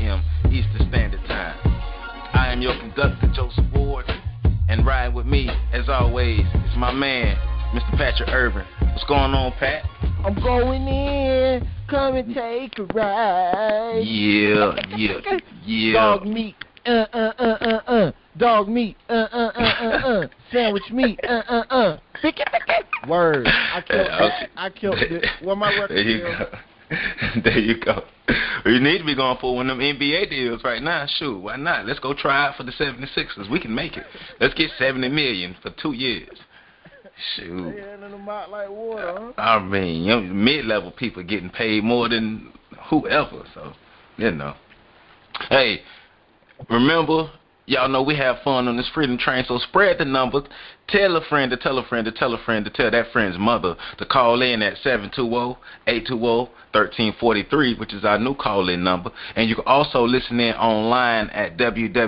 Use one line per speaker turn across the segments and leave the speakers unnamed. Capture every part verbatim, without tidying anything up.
p.m. Eastern Standard Time. I am your conductor, Joseph Ward, and riding with me, as always, is my man, Mister Patrick Irvin. What's going on, Pat?
I'm going in. Come and take a ride.
Yeah, yeah, yeah.
Dog meat. Uh, uh, uh, uh, uh. Dog meat. Uh, uh, uh, uh, uh. Sandwich meat. Uh, uh, uh. Pick it, pick it. Word. I killed
okay.
it. I killed it. Where my record
There you
deal?
go. There you go. You need to be going for one of them N B A deals right now. Shoot, why not? Let's go try out for the seventy-sixers. We can make it. Let's get seventy million dollars for two years. Shoot.
They handing them out like water, huh?
I mean, you know, mid-level people getting paid more than whoever. So, you know. Hey, remember, y'all know we have fun on this Freedom Train, so spread the number. Tell a friend to tell a friend to tell a friend to tell that friend's mother to call in at seven two zero, eight two zero, one three four three, which is our new call-in number. And you can also listen in online at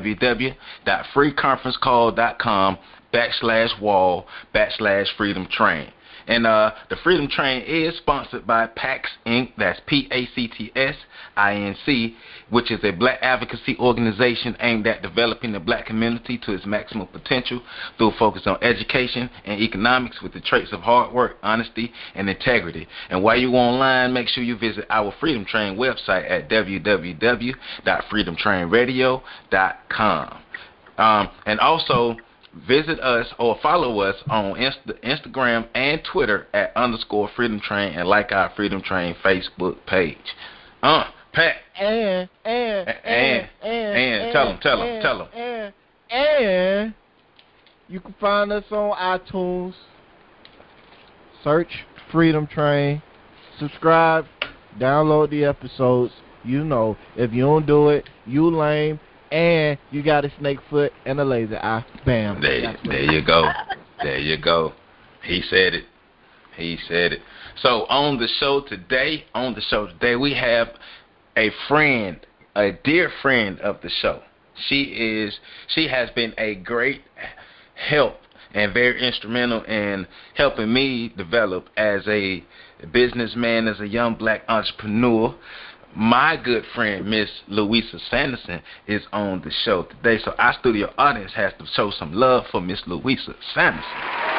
www.freeconferencecall.com backslash wall backslash freedom train. And uh, the Freedom Train is sponsored by PACS Incorporated. That's P A C T S I N C, which is a black advocacy organization aimed at developing the black community to its maximum potential through a focus on education and economics with the traits of hard work, honesty, and integrity. And while you're online, make sure you visit our Freedom Train website at w w w dot freedom train radio dot com. Um, and also, visit us or follow us on Insta- Instagram and Twitter at underscore Freedom Train and like our Freedom Train Facebook page. Uh, Pat.
And, and,
and,
and,
and,
and,
and tell them, tell them,
and,
tell them.
And, and you can find us on iTunes. Search Freedom Train. Subscribe. Download the episodes. You know, if you don't do it, you lame. And you got a snake foot and a laser eye. Bam.
There, there you go. There you go. He said it. He said it. So on the show today, on the show today, we have a friend, a dear friend of the show. She is. She has been a great help and very instrumental in helping me develop as a businessman, as a young black entrepreneur. My good friend, Miss Louisa Sanderson, is on the show today, so our studio audience has to show some love for Miss Louisa Sanderson.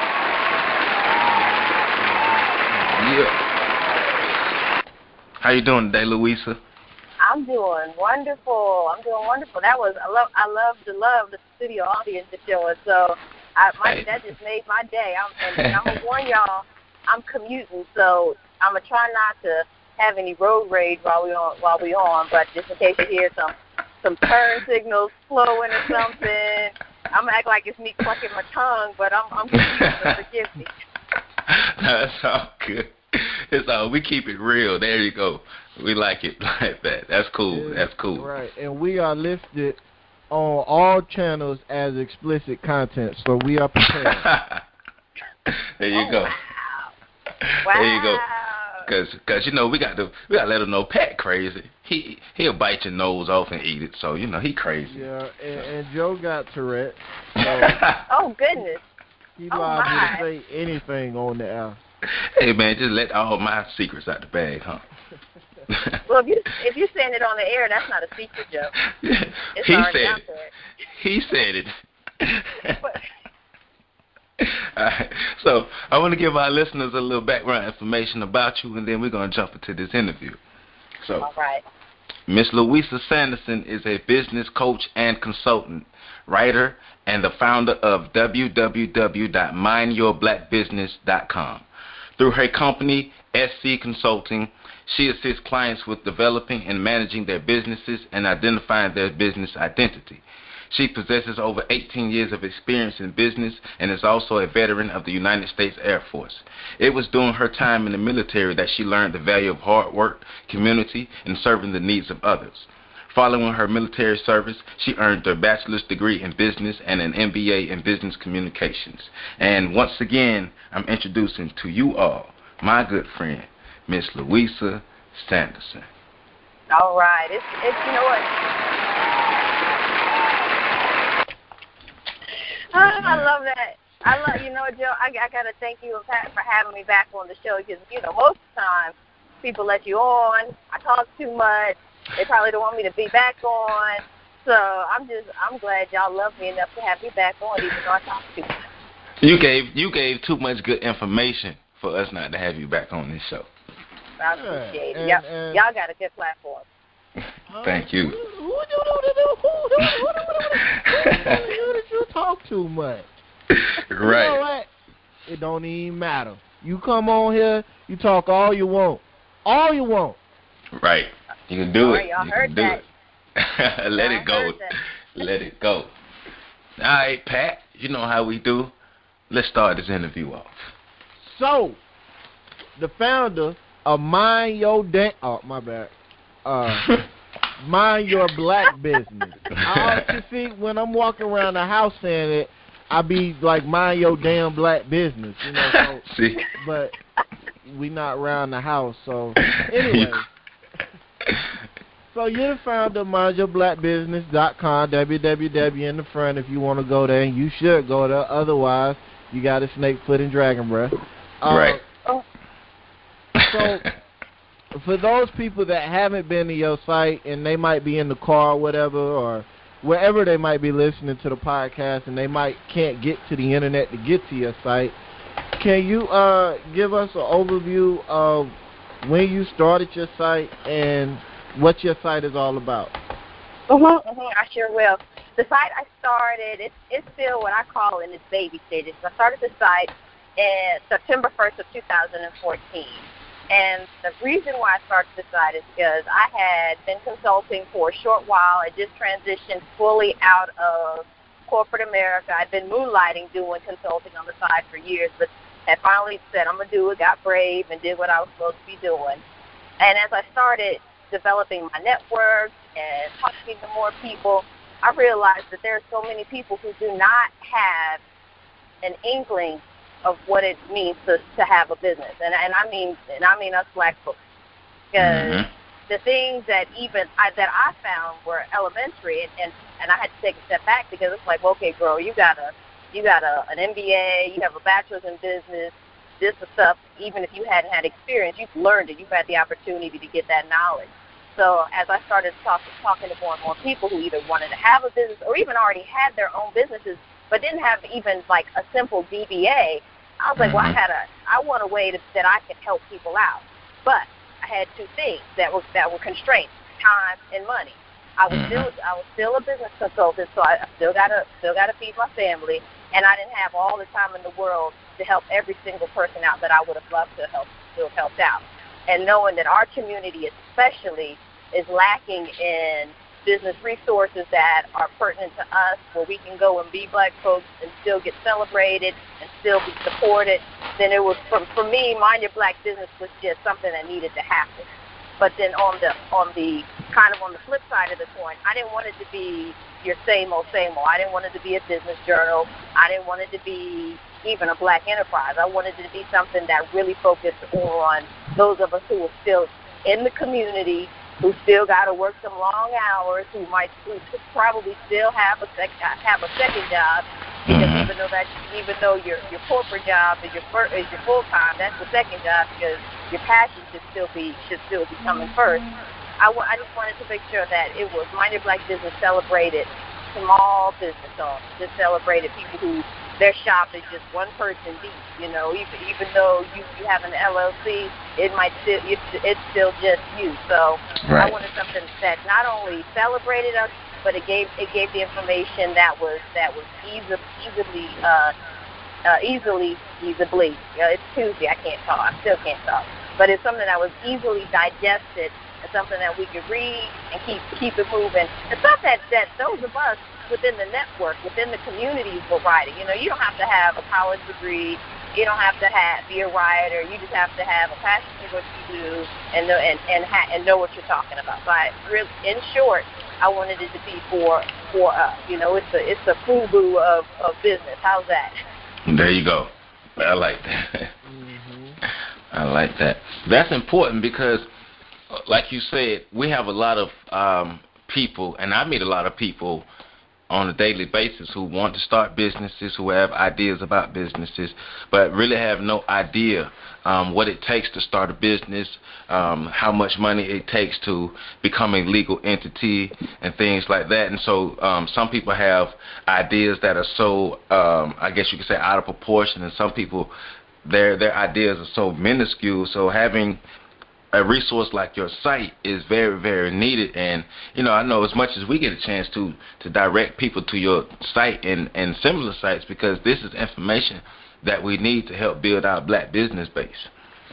Yeah. How you doing today, Louisa?
I'm doing wonderful. I'm doing wonderful. That was I love I love the love the studio audience to show us. So I my
Hey.
that just made my day. I'm and, and I'm gonna warn y'all, I'm commuting, so I'm gonna try not to have any road rage while we on while we on, but just in case you hear some some turn signals flowing or something, I'm gonna act like it's me clucking my tongue, but I'm I'm confused, so forgive me.
That's all good. It's all we keep it real. There you go. We like it like that. That's cool.
Yeah,
That's cool.
Right, and we are listed on all channels as explicit content, so we are prepared.
There you
Oh,
go.
Wow.
There you go.
Wow.
Cause, cause you know we got to we got to let him know Pat crazy. He he'll bite your nose off and eat it. So you know he crazy.
Yeah, and, and Joe got Tourette, so
Oh goodness.
he
Oh,
liable
my.
to say anything on the air.
Hey man, just let all my secrets out the bag, huh?
Well, if you if you're saying it on the air, that's not a secret, Joe. It's
he
already
said
out
it.
there.
He said it.
But,
All right. So I want to give our listeners a little background information about you, and then we're going to jump into this interview. So,
all right.
Miss Louisa Sanderson is a business coach and consultant, writer, and the founder of w w w dot mind your black business dot com. Through her company, S C Consulting, she assists clients with developing and managing their businesses and identifying their business identity. She possesses over eighteen years of experience in business and is also a veteran of the United States Air Force. It was during her time in the military that she learned the value of hard work, community, and serving the needs of others. Following her military service, she earned her bachelor's degree in business and an M B A in business communications. And once again, I'm introducing to you all my good friend, Miss Louisa Sanderson.
All right. It's it's you know what. Oh, I love that. I love you know, Joe. I, I gotta thank you Pat, for having me back on the show because you know most of the time people let you on. I talk too much. They probably don't want me to be back on. So I'm just, I'm glad y'all love me enough to have me back on, even though I talk too much.
You gave you gave too much good information for us not to have you back on this show.
I appreciate
yeah,
it. Y'all,
and, and
y'all got a good platform.
Thank you.
Who, who, who, who did you talk too much?
Right.
You know what? It don't even matter. You come on here, you talk all you want. All you want.
Right. You can do
All
it.
right, y'all
you
heard
can do
that.
it. Let
Y'all
it go. Let it go. All right, Pat. You know how we do. Let's start this interview off.
So, the founder of Mind Your Damn... Oh, my bad. Uh, Mind Your Black Business. I always see when I'm walking around the house saying it, I be like, mind your damn black business, you know. So,
see?
But we not around the house, so anyway. So you're the founder of mind your black business dot com, w w w in the front if you want to go there. You should go there. Otherwise, you got a snake foot and dragon breath. Uh,
right.
So for those people that haven't been to your site and they might be in the car or whatever, or wherever they might be listening to the podcast and they might can't get to the internet to get to your site, can you uh, give us an overview of when you started your site and what your site is all about?
Mm-hmm, mm-hmm, I sure will. The site I started, it's, it's still what I call in its baby stages. I started the site in September first of two thousand fourteen. And the reason why I started the site is because I had been consulting for a short while. I just transitioned fully out of corporate America. I'd been moonlighting doing consulting on the side for years, but had finally said, I'm going to do it, got brave, and did what I was supposed to be doing. And as I started developing my network and talking to more people, I realized that there are so many people who do not have an inkling of what it means to, to have a business. And, and I mean and I mean us black folks. Because mm-hmm. the things that even I, that I found were elementary, and, and, and I had to take a step back because it's like, okay, girl, you got a you got a, an M B A, you have a bachelor's in business, this is stuff, even if you hadn't had experience, you've learned it, you've had the opportunity to get that knowledge. So as I started talk, talking to more and more people who either wanted to have a business or even already had their own businesses but didn't have even like a simple D B A, I was like, well, I had a, I want a way to, that I could help people out. But I had two things that were that were constraints: time and money. I was still I was still a business consultant, so I still gotta still gotta feed my family, and I didn't have all the time in the world to help every single person out that I would have loved to help to have helped out. And knowing that our community especially is lacking in business resources that are pertinent to us, where we can go and be black folks and still get celebrated and still be supported, then it was, for, for me, Mind Your Black Business was just something that needed to happen. But then on the on the kind of on the flip side of the coin, I didn't want it to be your same old, same old. I didn't want it to be a business journal. I didn't want it to be even a black enterprise. I wanted it to be something that really focused on those of us who are still in the community, who still got to work some long hours, who might who probably still have a sec, have a second job, because mm-hmm. even though that even though your your corporate job is your first, is your full time, that's the second job, because your passion should still be should still be coming first. I, w- I just wanted to make sure that it was Mind Your Black Business celebrated small business owners, just celebrated people who their shop is just one person deep. You know, even even though you, you have an L L C, it might still it's, it's still just you. So right. I wanted something that not only celebrated us, but it gave it gave the information that was that was easy, easily uh, uh, easily easily. You know, it's Tuesday, I can't talk. I still can't talk. But it's something that was easily digested, and something that we could read and keep keep it moving. And stuff that that those of us within the network, within the communities we're writing. You know, you don't have to have a college degree. You don't have to have, be a writer. You just have to have a passion for what you do and know, and and, ha- and know what you're talking about. So I really, in short, I wanted it to be for for us. You know, it's a it's a FUBU of, of business. How's that?
There you go. I like that. Mm-hmm. I like that. That's important because, like you said, we have a lot of um, people, and I meet a lot of people on a daily basis who want to start businesses, who have ideas about businesses, but really have no idea um, what it takes to start a business, um, how much money it takes to become a legal entity, and things like that. And so um, some people have ideas that are so, um, I guess you could say, out of proportion, and some people, their their ideas are so minuscule. So having a resource like your site is very, very needed. And, you know, I know as much as we get a chance to to direct people to your site and, and similar sites, because this is information that we need to help build our black business base.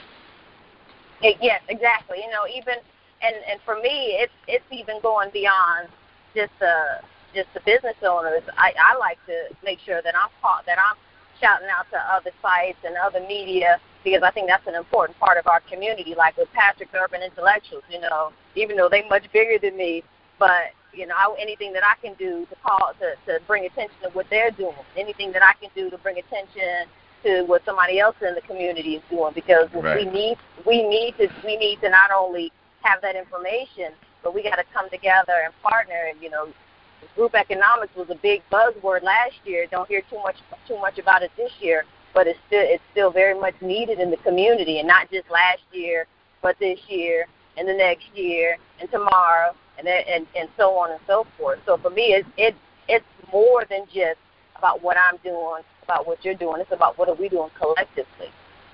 It, yes, exactly. You know, even, and, and for me, it's it's even going beyond just the, just the business owners. I, I like to make sure that I'm, that I'm shouting out to other sites and other media, because I think that's an important part of our community, like with Patrick Urban Intellectuals, you know, even though they're much bigger than me, but, you know, I, anything that I can do to call, to, to bring attention to what they're doing, anything that I can do to bring attention to what somebody else in the community is doing, because right. we need, we need to, we need to not only have that information, but we got to come together and partner. And, you know, group economics was a big buzzword last year. Don't hear too much, too much about it this year. But it's still it's still very much needed in the community, and not just last year, but this year and the next year and tomorrow, and and and so on and so forth. So for me, it's it it's more than just about what I'm doing, about what you're doing. It's about what are we doing collectively.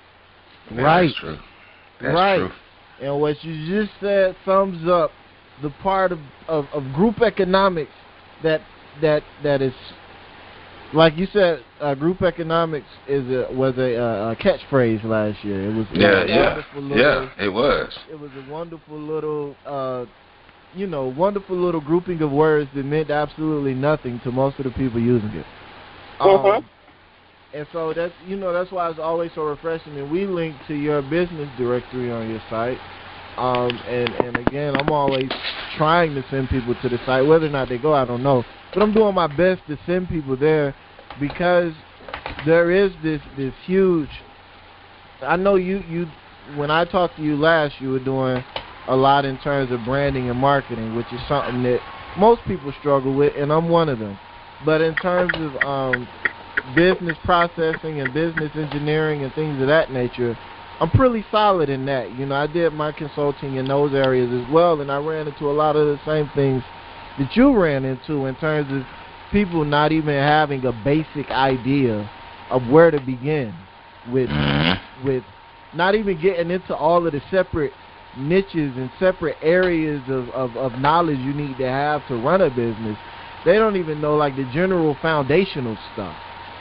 Right.
That's true. That's
right.
true.
And what you just said sums up the part of, of, of group economics that that that is. Like you said, uh, group economics is a, was a, uh, a catchphrase last year. It was
yeah,
a
yeah,
wonderful little,
yeah. It was.
It was a wonderful little, uh, you know, wonderful little grouping of words that meant absolutely nothing to most of the people using it.
Mm-hmm.
Um, and so that's you know that's why it's always so refreshing. And we link to your business directory on your site. Um, and and again, I'm always trying to send people to the site. Whether or not they go, I don't know. But I'm doing my best to send people there, because there is this this huge. I know you you when I talked to you last, you were doing a lot in terms of branding and marketing, which is something that most people struggle with, and I'm one of them. But in terms of um, business processing and business engineering and things of that nature, I'm pretty solid in that. You know, I did my consulting in those areas as well, and I ran into a lot of the same things that you ran into in terms of people not even having a basic idea of where to begin with,
mm-hmm.
with not even getting into all of the separate niches and separate areas of, of, of knowledge you need to have to run a business. They don't even know, like, the general foundational stuff,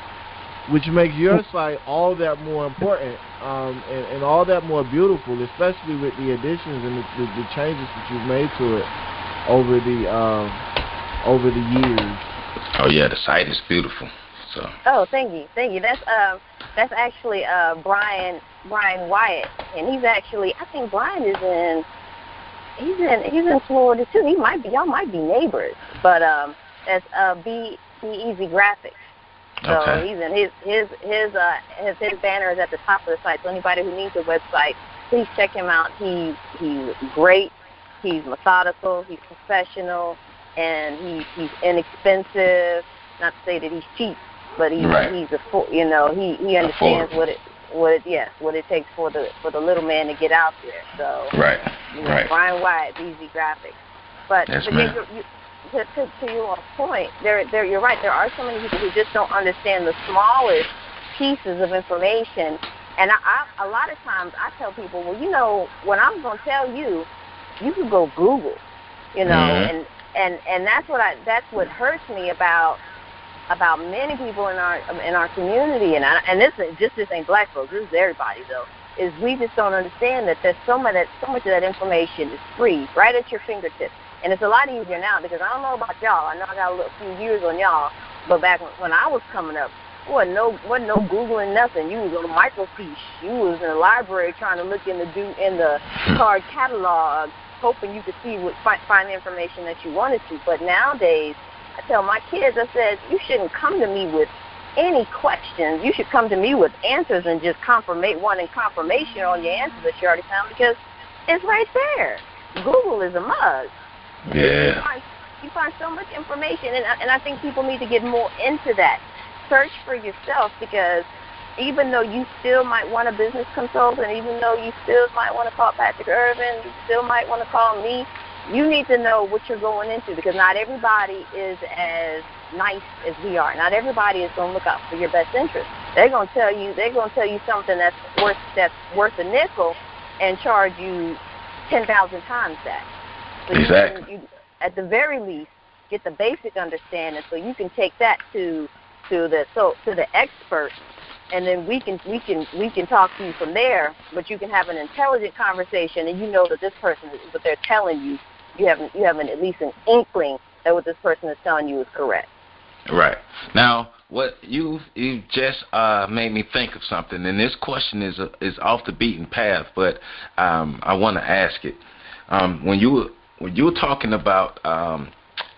which makes your site all that more important um, and, and all that more beautiful, especially with the additions and the, the, the changes that you've made to it over the um, over the years.
Oh yeah, the site is beautiful. So.
Oh, thank you, thank you. That's um, that's actually uh Brian Brian Wyatt, and he's actually I think Brian is in he's in he's in Florida too. He might be y'all might be neighbors, but um, that's uh Be Be Easy Graphics. So
okay.
he's in his his his uh his, his banner is at the top of the site. So anybody who needs a website, please check him out. He's he's great. He's methodical, he's professional, and he, he's inexpensive. Not to say that he's cheap, but he's
right.
he's a you know he, he understands
Affordable.
what it what it yes what it takes for the for the little man to get out there. So
right,
you know,
right.
Brian Wyatt, Easy Graphics. But,
yes,
but
ma'am.
yeah, you, you, to, to, to your point, there there you're right. There are so many people who just don't understand the smallest pieces of information. And I, I a lot of times I tell people, well, you know, what I'm going to tell you, you can go Google, you know,
mm-hmm.
and, and, and that's what I that's what hurts me about about many people in our in our community, and I, and this is just this ain't black folks, this is everybody though. Is we just don't understand that there's so much that so much of that information is free, right at your fingertips, and it's a lot easier now because I don't know about y'all. I know I got a little, few years on y'all, but back when, when I was coming up, wasn't no wasn't no Googling nothing. You was on a microfiche. You was in the library trying to look in the do in the card catalog, hoping you could see what find, find the information that you wanted to. But nowadays, I tell my kids, I said, you shouldn't come to me with any questions. You should come to me with answers and just confirmate wanting confirmation on your answers that you already found because it's right there. Google is a mug.
Yeah.
You find, you find so much information, and I, and I think people need to get more into that. Search for yourself, because even though you still might want a business consultant, even though you still might want to call Patrick Irvin, you still might want to call me, you need to know what you're going into, because not everybody is as nice as we are. Not everybody is going to look out for your best interest. They're going to tell you they're going to tell you something that's worth that's worth a nickel and charge you ten thousand times that. So
exactly.
You, can, you, at the very least, get the basic understanding, so you can take that to to the so to the expert, and then we can we can we can talk to you from there. But you can have an intelligent conversation, and you know that this person is what they're telling you. You have you have an, at least an inkling that what this person is telling you is correct.
Right. Now, what you you just uh, made me think of something, and this question is uh, is off the beaten path, but um, I want to ask it. Um, when you when you were talking about um,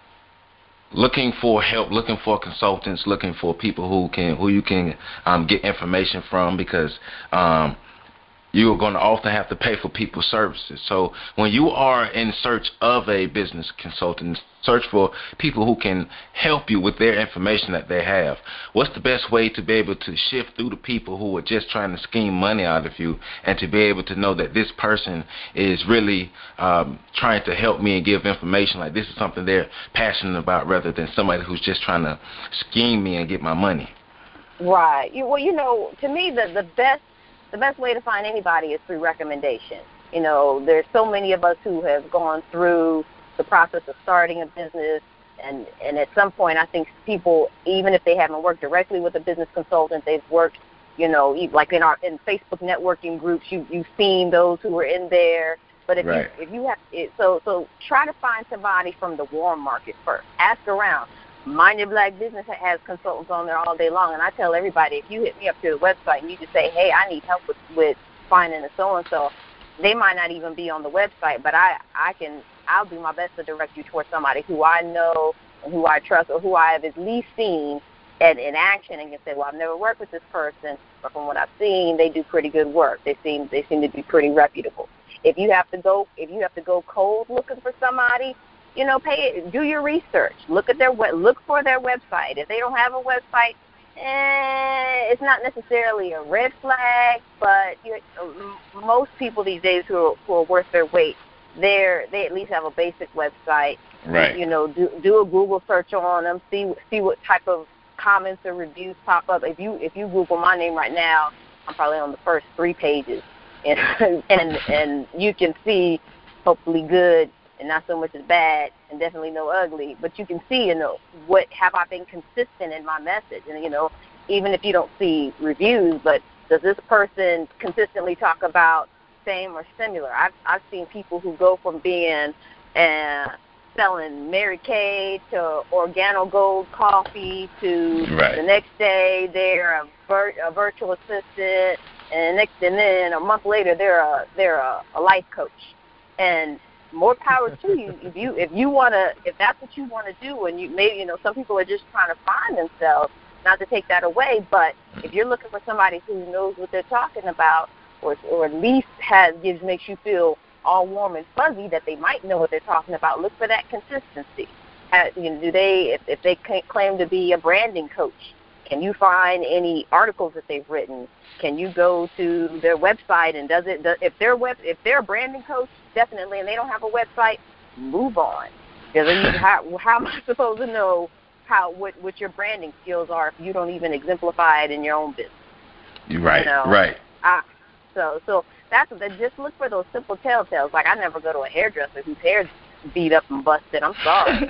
looking for help, looking for consultants, looking for people who can who you can um, get information from, because um, you are going to often have to pay for people's services. So when you are in search of a business consultant, search for people who can help you with their information that they have, what's the best way to be able to shift through the people who are just trying to scheme money out of you, and to be able to know that this person is really um, trying to help me and give information, like this is something they're passionate about, rather than somebody who's just trying to scheme me and get my money?
Right. You, well, you know, to me, the, the best The best way to find anybody is through recommendation. You know, there's so many of us who have gone through the process of starting a business, and, and at some point I think people, even if they haven't worked directly with a business consultant, they've worked, you know, like in our in Facebook networking groups, you, you've seen those who are in there. But if
right.
you if you have it, so so try to find somebody from the warm market first. Ask around. Mind Your Black Business has consultants on there all day long, and I tell everybody, if you hit me up to the website and you just say, hey, I need help with, with finding a so-and-so, they might not even be on the website, but I, I can, I'll do my best to direct you towards somebody who I know and who I trust, or who I have at least seen at, in action, and can say, well, I've never worked with this person, but from what I've seen, they do pretty good work. They seem they seem to be pretty reputable. If you have to go, if you have to go cold looking for somebody, you know, pay it, do your research. Look at their look for their website. If they don't have a website, eh, it's not necessarily a red flag, but you, most people these days who are, who are worth their weight, they're they at least have a basic website.
Right.
You know, do do a Google search on them. See see what type of comments or reviews pop up. If you if you Google my name right now, I'm probably on the first three pages, and and and you can see hopefully good. And not so much as bad, and definitely no ugly, but you can see, you know, what have I been consistent in my message? And, you know, even if you don't see reviews, but does this person consistently talk about same or similar? I've I've seen people who go from being uh, selling Mary Kay to Organo Gold coffee to
right.
the next day they're a, vir- a virtual assistant, and next and then a month later they're a they're a, a life coach. And more power to you if you if you want to if that's what you want to do. And you maybe you know some people are just trying to find themselves, not to take that away, but if you're looking for somebody who knows what they're talking about, or or at least has gives makes you feel all warm and fuzzy that they might know what they're talking about, look for that consistency. Uh, you know, do they if, if they claim to be a branding coach, can you find any articles that they've written? Can you go to their website, and does it does, if they're web if they're a branding coach, definitely, and they don't have a website, move on. Because how, how am I supposed to know how what, what your branding skills are if you don't even exemplify it in your own business?
Right,
you know?
right.
I, so so that's just look for those simple telltales. Like I never go to a hairdresser whose hair's beat up and busted. I'm sorry.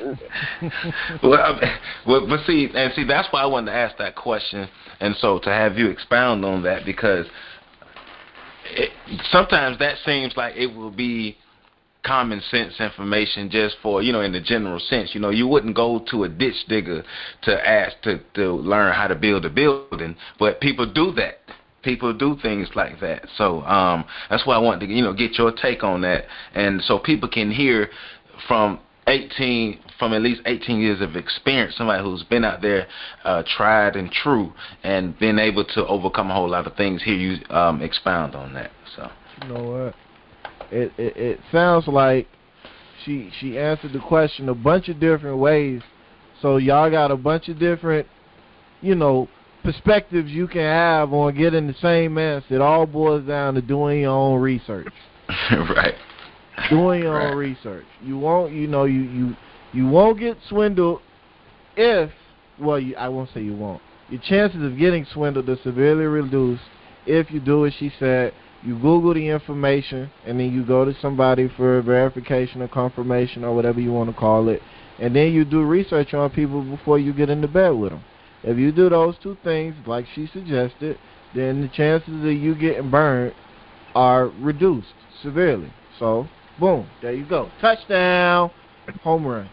well, well, but see, and see, that's why I wanted to ask that question, and so to have you expound on that, because it, sometimes that seems like it will be common sense information just for, you know, in the general sense. You know, you wouldn't go to a ditch digger to ask to, to learn how to build a building, but people do that. People do things like that. So um, that's why I wanted to, you know, get your take on that, and so people can hear from eighteen, from at least eighteen years of experience, somebody who's been out there, uh, tried and true, and been able to overcome a whole lot of things. Hear you um, expound on that. So
you know what? It, it it sounds like she she answered the question a bunch of different ways. So y'all got a bunch of different, you know, perspectives you can have on getting the same answer. It all boils down to doing your own research.
Right.
Doing your
right.
own research. You won't, you know, you you you won't get swindled if, well, you, I won't say you won't. Your chances of getting swindled are severely reduced if you do what she said. You Google the information, and then you go to somebody for verification or confirmation or whatever you want to call it, and then you do research on people before you get into bed with them. If you do those two things, like she suggested, then the chances of you getting burned are reduced severely. So, boom, there you go. Touchdown, home run.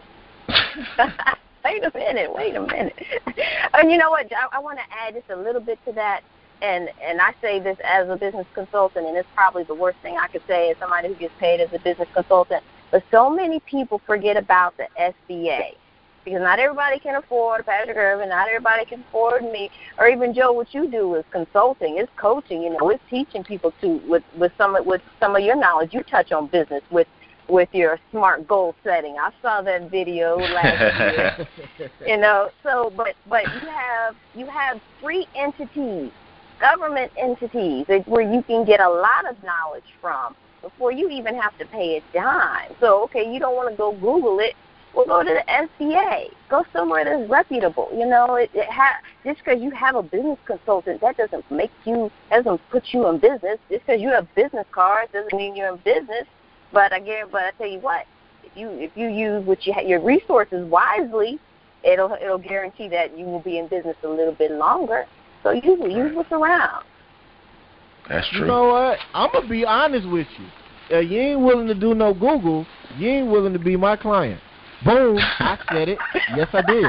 Wait a minute, wait a minute. And you know what, I, I want to add just a little bit to that. And and I say this as a business consultant, and it's probably the worst thing I could say as somebody who gets paid as a business consultant. But so many people forget about the S B A, because not everybody can afford Patrick Irvin, not everybody can afford me, or even Joe. What you do is consulting, it's coaching. You know, it's teaching people to with with some with some of your knowledge. You touch on business with with your SMART goal setting. I saw that video last year. You know, so but but you have you have three entities. Government entities where you can get a lot of knowledge from before you even have to pay a dime. So, okay, you don't want to go Google it. Well, go to the S B A. Go somewhere that's reputable. You know, it, it ha- just because you have a business consultant, that doesn't make you, doesn't put you in business. Just because you have business cards doesn't mean you're in business. But again, but I tell you what, if you if you use what you ha- your resources wisely, it'll it'll guarantee that you will be in business a little bit longer. So use, use what's around.
That's true.
You know what? I'm going to be honest with you. If you ain't willing to do no Google, you ain't willing to be my client. Boom. I said it. Yes, I did.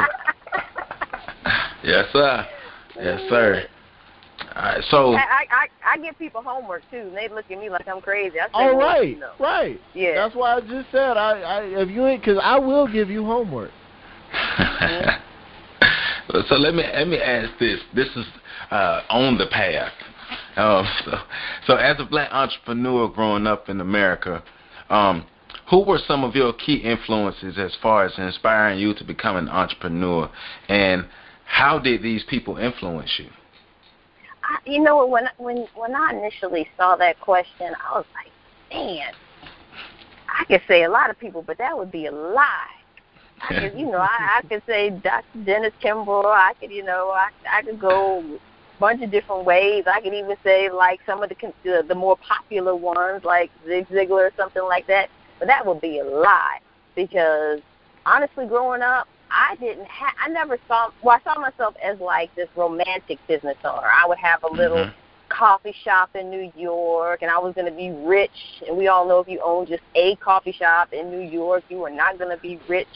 Yes, sir. Yes, sir. All right, so
I, I, I give people homework, too, and they look at me like I'm crazy. I say,
all
well,
right.
you know.
Right.
Yeah.
That's why I just said, I, I if you ain't, because I will give you homework.
Mm-hmm.
So let me let me ask this. This is uh, on the path. Um, so, so as a black entrepreneur growing up in America, um, who were some of your key influences as far as inspiring you to become an entrepreneur, and how did these people influence you?
I, you know, when when when I initially saw that question, I was like, man, I could say a lot of people, but that would be a lie. I could, you know, I, I could say Doctor Dennis Kimball. I could, you know, I I could go a bunch of different ways. I could even say like some of the the, the more popular ones, like Zig Ziglar or something like that. But that would be a lie, because honestly, growing up, I didn't have, I never saw, well, I saw myself as like this romantic business owner. I would have a little mm-hmm. coffee shop in New York, and I was going to be rich. And we all know if you own just a coffee shop in New York, you are not going to be rich.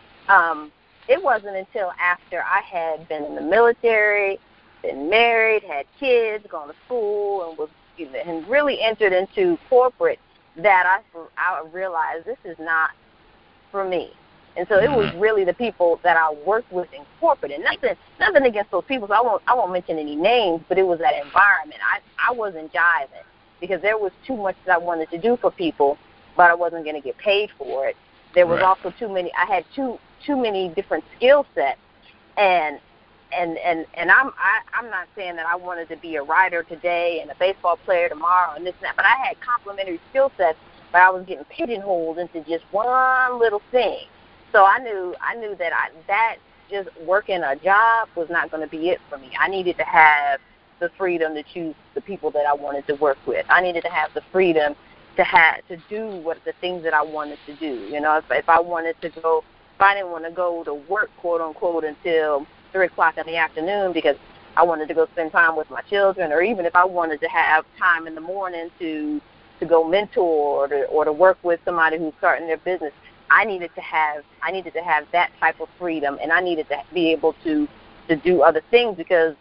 Um, it wasn't until after I had been in the military, been married, had kids, gone to school, and was and really entered into corporate that I, I realized this is not for me. And so it was really the people that I worked with in corporate, and nothing nothing against those people. So I won't I won't mention any names, but it was that environment. I I wasn't jiving because there was too much that I wanted to do for people, but I wasn't going to get paid for it. There was right. also too many. I had too too many different skill sets, and and and and I'm I, I'm not saying that I wanted to be a writer today and a baseball player tomorrow and this and that, but I had complementary skill sets, but I was getting pigeonholed into just one little thing. So I knew I knew that I that just working a job was not going to be it for me. I needed to have the freedom to choose the people that I wanted to work with. I needed to have the freedom to have to do what the things that I wanted to do. You know, if if I wanted to go, if I didn't want to go to work, quote unquote, until three o'clock in the afternoon because I wanted to go spend time with my children, or even if I wanted to have time in the morning to to go mentor or to or to work with somebody who's starting their business. I needed to have I needed to have that type of freedom, and I needed to be able to, to do other things, because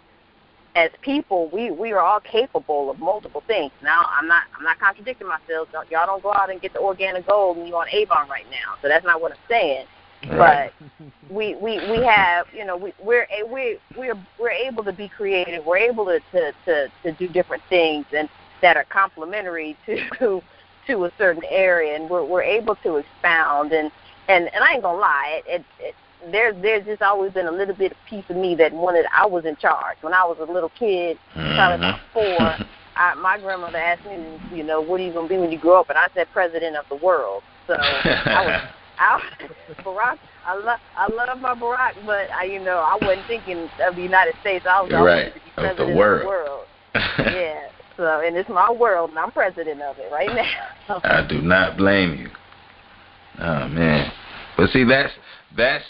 as people we, we are all capable of multiple things. Now I'm not I'm not contradicting myself. Don't, y'all don't go out and get the organic gold and you're on Avon right now. So that's not what I'm saying. Right. But we, we, we have you know we we're we we're we're able to be creative. We're able to, to, to, to do different things and that are complementary to to a certain area, and we're we're able to expound. And and, and I ain't gonna lie, it, it, it there's there's just always been a little bit of piece of me that wanted I was in charge. When I was a little kid,
Mm-hmm.
probably about four, I, my grandmother asked me, you know, what are you gonna be when you grow up? And I said, president of the world. So I was, I, Barack, I love I love my Barack, but I, you know, I wasn't thinking of the United States. I was
Right.
always to be president
Of the
of
world.
the world. Yeah. So, and it's my world, and I'm president of it right now.
I do not blame you. Oh man, but see, that's that's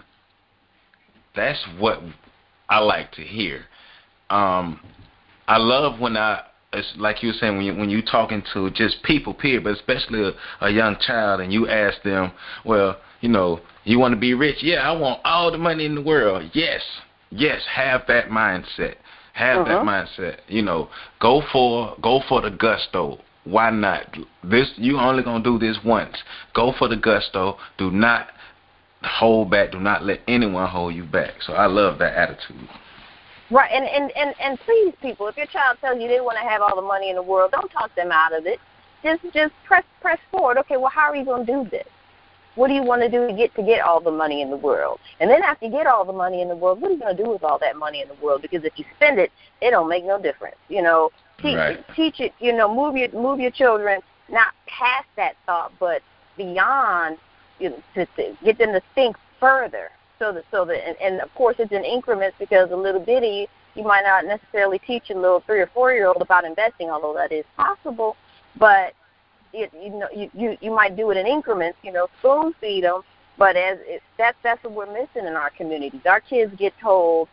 that's what I like to hear. Um, I love when I, it's like you were saying, when you when you talking to just people, period, but especially a, a young child, and you ask them, well, you know, you want to be rich? Yeah, I want all the money in the world. Yes, yes, have that mindset. Have
Uh-huh.
that mindset. You know, go for go for the gusto. Why not? This, you only gonna do this once. Go for the gusto. Do not hold back. Do not let anyone hold you back. So I love that attitude.
Right, and, and, and, and please, people, if your child tells you they want to have all the money in the world, don't talk them out of it. Just just press press forward. Okay, well, how are you going to do this? What do you want to do to get to get all the money in the world? And then after you get all the money in the world, what are you going to do with all that money in the world? Because if you spend it, it don't make no difference. You know, teach
Right.
teach it. You know, move your move your children not past that thought, but beyond. You know, to, to get them to think further. So that so that and, and of course it's in increments, because a little bitty, you might not necessarily teach a little three or four year old about investing, although that is possible. But It, you know, you, you you might do it in increments, you know, spoon feed them. But as it, that's that's what we're missing in our communities. Our kids get told,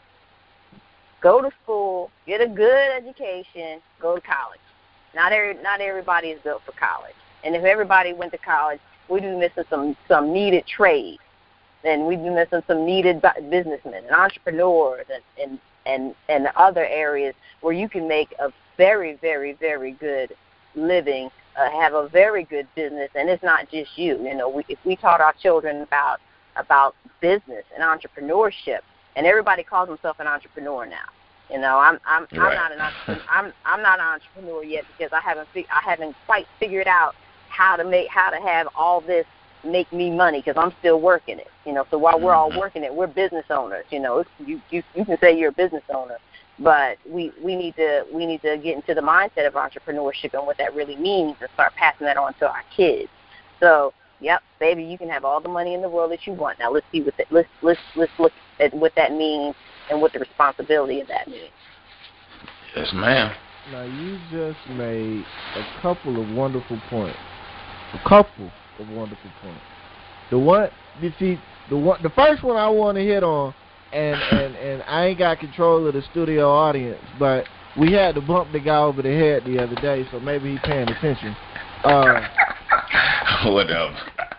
go to school, get a good education, go to college. Not every not everybody is built for college. And if everybody went to college, we'd be missing some some needed trades, and we'd be missing some needed businessmen and entrepreneurs and and and and other areas where you can make a very very very good living. Uh, have a very good business, and it's not just you. You know, we, if we taught our children about about business and entrepreneurship, and everybody calls themselves an entrepreneur now. You know, I'm I'm
Right.
I'm not an entrepreneur. I'm I'm not an entrepreneur yet, because I haven't fi- I haven't quite figured out how to make how to have all this make me money, because I'm still working it. You know, so while we're all working it, we're business owners. You know, you you you can say you're a business owner. But we, we need to we need to get into the mindset of entrepreneurship and what that really means, and start passing that on to our kids. So, yep, baby, you can have all the money in the world that you want. Now let's see what the, let's let's let's look at what that means and what the responsibility of that means.
Yes, ma'am.
Now you just made a couple of wonderful points. A couple of wonderful points. The one, you see, the one, the first one I want to hit on. And, and and I ain't got control of the studio audience, but we had to bump the guy over the head the other day, so maybe he's paying attention. Uh,
Whatever.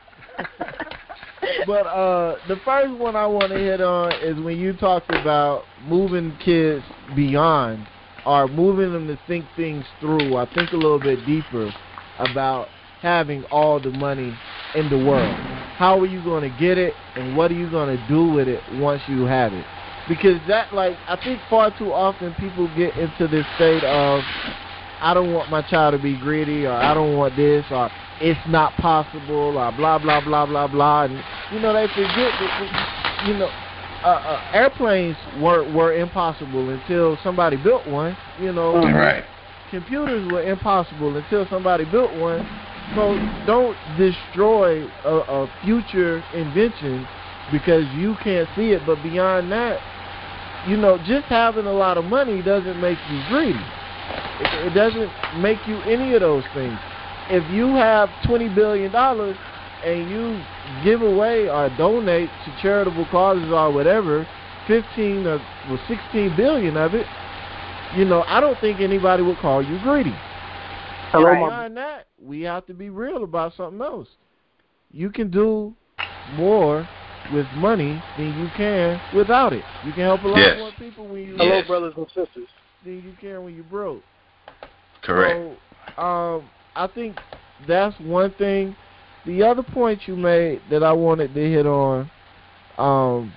but uh, the first one I want to hit on is when you talked about moving kids beyond, or moving them to think things through, or think a little bit deeper about having all the money in the world. How are you going to get it, and what are you going to do with it once you have it? Because that, like, I think far too often people get into this state of, I don't want my child to be greedy, or I don't want this, or it's not possible, or blah, blah, blah, blah, blah. And, you know, they forget that, you know, uh, uh, airplanes were, were impossible until somebody built one. You know,
Right.
computers were impossible until somebody built one. So don't destroy a, a future invention because you can't see it. But beyond that, you know, just having a lot of money doesn't make you greedy. It, it doesn't make you any of those things. If you have twenty billion dollars and you give away or donate to charitable causes or whatever, fifteen or well, sixteen billion of it, you know, I don't think anybody would call you greedy.
Hello,
And
Mom.
beyond that, we have to be real about something else. You can do more with money than you can without it. You can help a lot
Yes.
more people when you
Hello,
Yes.
brothers and sisters.
than you can when you broke.
Correct.
So, um, I think that's one thing. The other point you made that I wanted to hit on, um,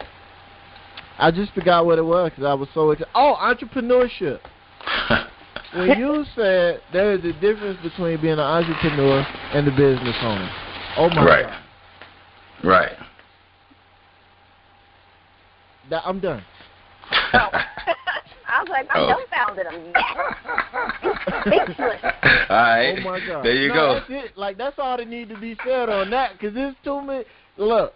I just forgot what it was because I was so excited. Oh, entrepreneurship. when you said there is a difference between being an entrepreneur and a business owner. Oh my
right.
God.
Right.
That, I'm done.
Oh. I was like, I'm
Oh.
dumbfounded. I'm speechless.
All right.
Oh my God.
There you
no,
go.
That's it. Like, that's all that need to be said on that, because it's too many. Look,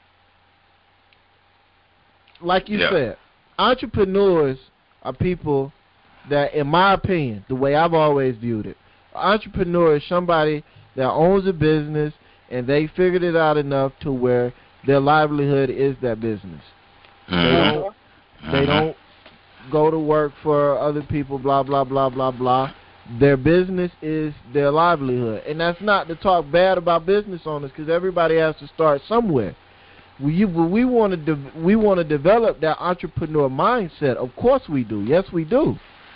like you
Yeah.
said, entrepreneurs are people that, in my opinion, the way I've always viewed it, entrepreneur is somebody that owns a business and they figured it out enough to where their livelihood is that business.
Mm-hmm.
They don't.
Mm-hmm.
They don't go to work for other people, blah, blah, blah, blah, blah. Their business is their livelihood. And that's not to talk bad about business owners, because everybody has to start somewhere. We, we want to de- we want to develop that entrepreneur mindset. Of course we do. Yes, we do.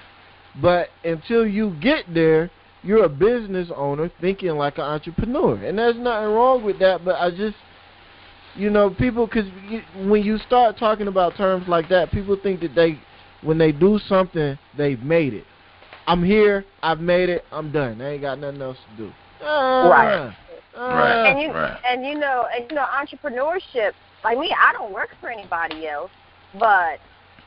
But until you get there, you're a business owner thinking like an entrepreneur. And there's nothing wrong with that, but I just, you know, people, because when you start talking about terms like that, people think that they, when they do something, they've made it. I'm here, I've made it, I'm done. I ain't got nothing else to do. Ah,
Right.
ah.
Right.
And you
Right.
and you know and you know entrepreneurship, like me, I don't work for anybody else, but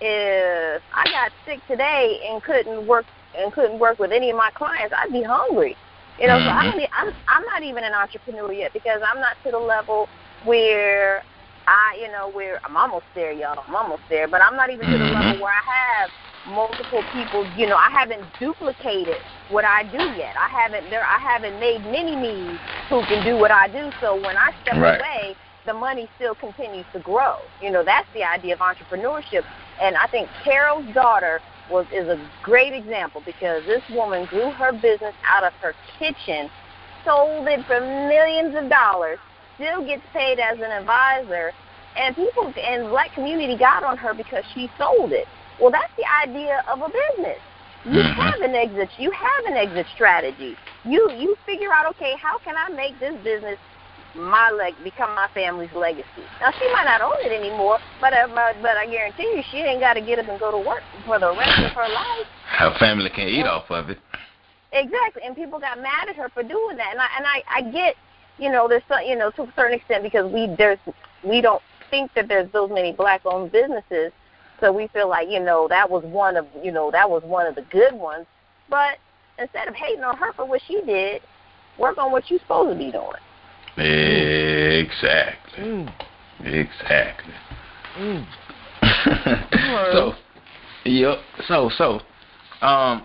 if I got sick today and couldn't work and couldn't work with any of my clients, I'd be hungry. You know,
Mm-hmm.
so I don't need, I'm I'm not even an entrepreneur yet, because I'm not to the level where I, you know, where I'm almost there, y'all. I'm almost there, but I'm not even to the
Mm-hmm.
level where I have multiple people. You know, I haven't duplicated what I do yet. I haven't there. I haven't made many me's who can do what I do. So when I step
Right.
away, the money still continues to grow. You know, that's the idea of entrepreneurship. And I think Carol's daughter was is a great example, because this woman grew her business out of her kitchen, sold it for millions of dollars, still gets paid as an advisor, and people and the black community got on her because she sold it. Well, that's the idea of a business. You
Mm-hmm.
have an exit. You have an exit strategy. You you figure out, okay, how can I make this business my leg become my family's legacy? Now, she might not own it anymore, but uh, but, but I guarantee you, she ain't got to get up and go to work for the rest of her life.
Her family can eat off of it.
Exactly, and people got mad at her for doing that, and I and I, I get, you know, there's some, you know, to a certain extent, because we there's we don't think that there's those many black-owned businesses, so we feel like, you know, that was one of you know that was one of the good ones. But instead of hating on her for what she did, work on what you're supposed to be doing.
Exactly.
Mm.
Exactly.
Mm.
so, yep. So, so, um,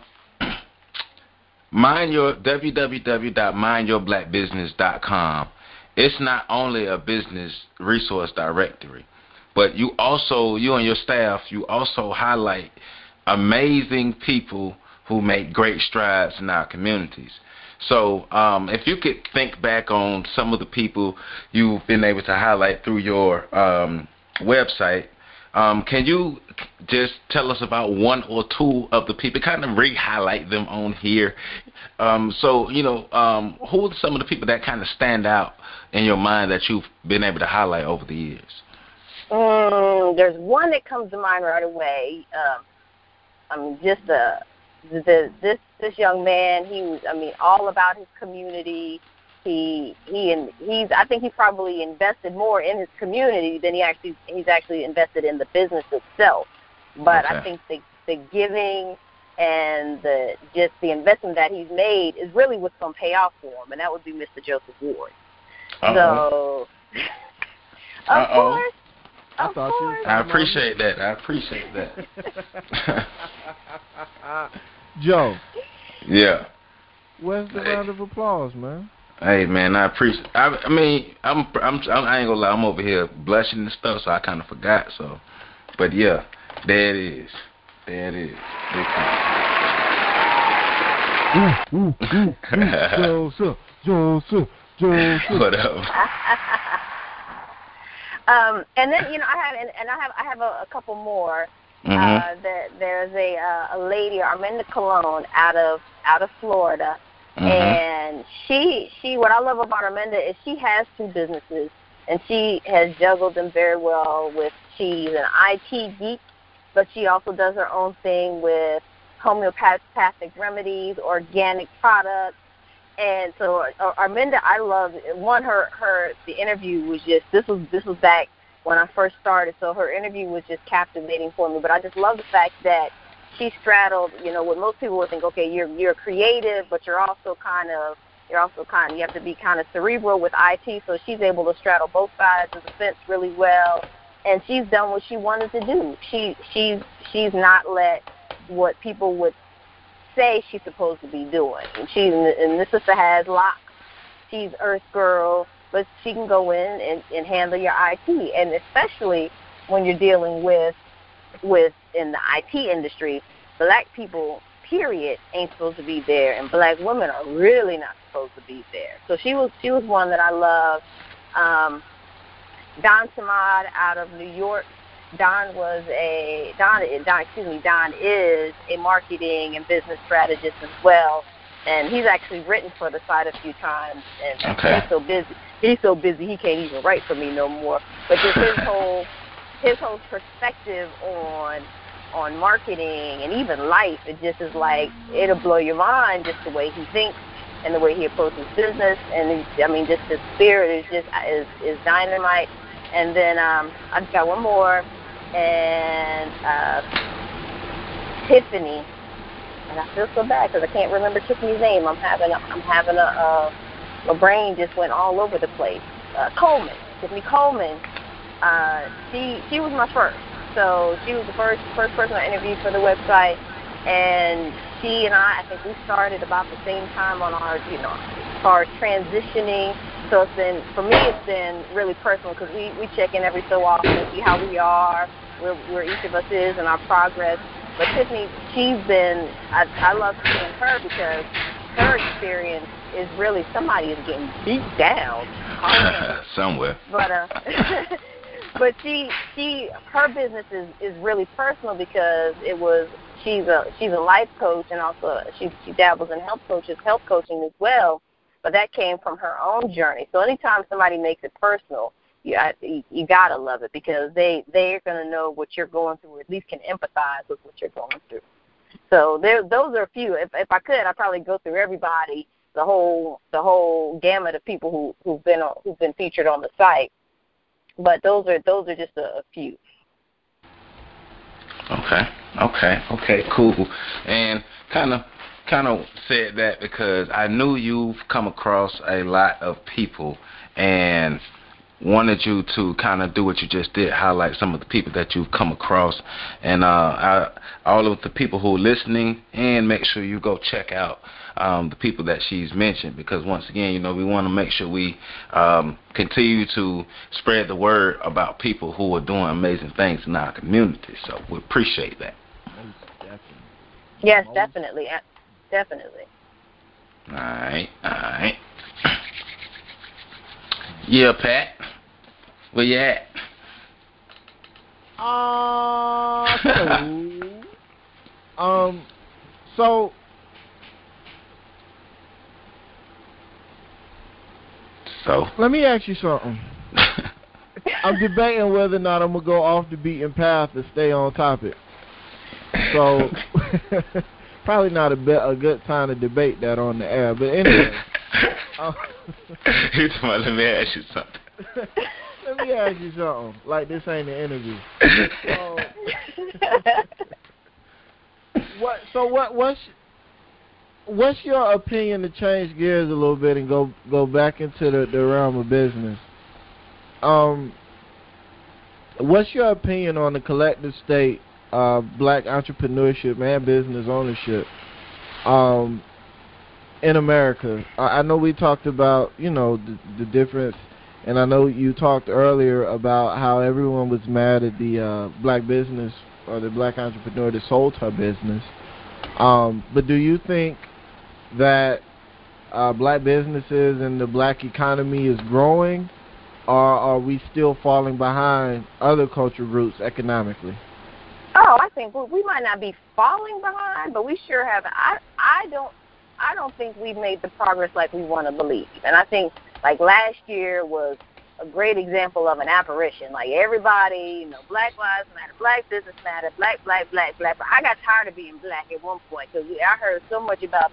mind your w w w dot mind your black business dot com. It's not only a business resource directory, but you also, you and your staff, you also highlight amazing people who make great strides in our communities. So um, if you could think back on some of the people you've been able to highlight through your um, website, um, can you just tell us about one or two of the people, kind of re-highlight them on here? Um, so, you know, um, who are some of the people that kind of stand out in your mind that you've been able to highlight over the years?
Mm, there's one that comes to mind right away. Um, I mean, just uh, the, this this young man. He was, I mean, all about his community. He he and he's. I think he's probably invested more in his community than he actually he's actually invested in the business itself. But
Okay.
I think the the giving and the just the investment that he's made is really what's going to pay off for him, and that would be Mister Joseph Ward.
Uh-oh.
So, of
Uh-oh.
course.
I
Of
thought you
course.
was
I appreciate that. I appreciate that.
Joe,
Yeah.
where's the round of applause, man?
Hey man, I appreciate. I, I mean, I'm, I'm, I'm, I ain't gonna lie. I'm over here blushing and stuff, so I kind of forgot. So, but yeah, there it is. There it is. Big time.
Ooh, ooh, ooh, ooh. Joseph, Joseph, Joseph.
Whatever.
um, and then you know I have and, and I have I have a, a couple more.
Mhm.
Uh, there, there's a uh, a lady, Arminda Colon, out of out of Florida,
Mhm.
and she she what I love about Arminda is she has two businesses, and she has juggled them very well. With she's an I T geek, but she also does her own thing with homeopathic remedies, organic products. And so Ar- Arminda, I love one. Her her the interview was just this was this was back when I first started. So her interview was just captivating for me. But I just love the fact that she straddled, you know, what most people would think. Okay, you're you're creative, but you're also kind of you're also kind of, you have to be kind of cerebral with I T. So she's able to straddle both sides of the fence really well. And she's done what she wanted to do. She she's she's not let what people would say she's supposed to be doing. And she and this sister has locks. She's Earth Girl, but she can go in and, and handle your I T. And especially when you're dealing with with in the I T industry, black people, period, ain't supposed to be there, and black women are really not supposed to be there. So she was she was one that I loved. Um, Don Samad out of New York. Don was a Don, Don. Excuse me. Don is a marketing and business strategist as well, and he's actually written for the site a few times. And
okay.
he's so busy. He's so busy he can't even write for me no more. But just his whole his whole perspective on on marketing and even life, it just is like it'll blow your mind just the way he thinks and the way he approaches business. And I mean, just his spirit is just is is dynamite. And then um, I've got one more. And uh, Tiffany, and I feel so bad because I can't remember Tiffany's name. I'm having a, I'm having a, uh, my brain just went all over the place. Uh, Coleman, Tiffany Coleman. Uh, she she was my first, so she was the first first person I interviewed for the website, and she and I, I think we started about the same time on our, you know, as far as transitioning. So it's been, for me, it's been really personal because we, we check in every so often to see how we are, where, where each of us is and our progress. But Tiffany, she's been, I, I love seeing her because her experience is really somebody is getting beat down.
Somewhere.
But uh, but she she her business is, is really personal because it was she's a she's a life coach and also she she dabbles in health coaches health coaching as well. But that came from her own journey. So anytime somebody makes it personal, you you, you gotta love it because they they're gonna know what you're going through, or at least can empathize with what you're going through. So there, those are a few. If if I could, I'd probably go through everybody, the whole the whole gamut of people who who've been on, who've been featured on the site. But those are those are just a, a few.
Okay, okay, okay, cool. And kind of. kind of said that because I knew you've come across a lot of people and wanted you to kind of do what you just did, highlight some of the people that you've come across, and uh, I, all of the people who are listening, and make sure you go check out um, the people that she's mentioned, because once again, you know, we want to make sure we um, continue to spread the word about people who are doing amazing things in our community. So we appreciate that.
Yes, definitely. Definitely.
All right, all right. Yeah, Pat, where you at?
Uh, so, um, so,
so.
Let me ask you something. I'm debating whether or not I'm gonna go off the beaten path to stay on topic. So. Probably not a, be- a good time to debate that on the air, but anyway. uh,
Let me ask you something.
Let me ask you something. Like this ain't an interview. So, what? So what? What's What's your opinion to change gears a little bit and go go back into the, the realm of business? Um, what's your opinion on the collective state? Uh, black entrepreneurship and business ownership um, in America. I, I know we talked about, you know, the, the difference, and I know you talked earlier about how everyone was mad at the uh, black business or the black entrepreneur that sold her business. Um, but do you think that uh, black businesses and the black economy is growing, or are we still falling behind other cultural groups economically?
Oh, I think well, we might not be falling behind, but we sure have. I I don't I don't think we've made the progress like we want to believe. And I think like last year was a great example of an apparition. Like everybody, you know, Black Lives Matter, Black Business Matter, Black, Black, Black, Black. But I got tired of being Black at one point because I heard so much about,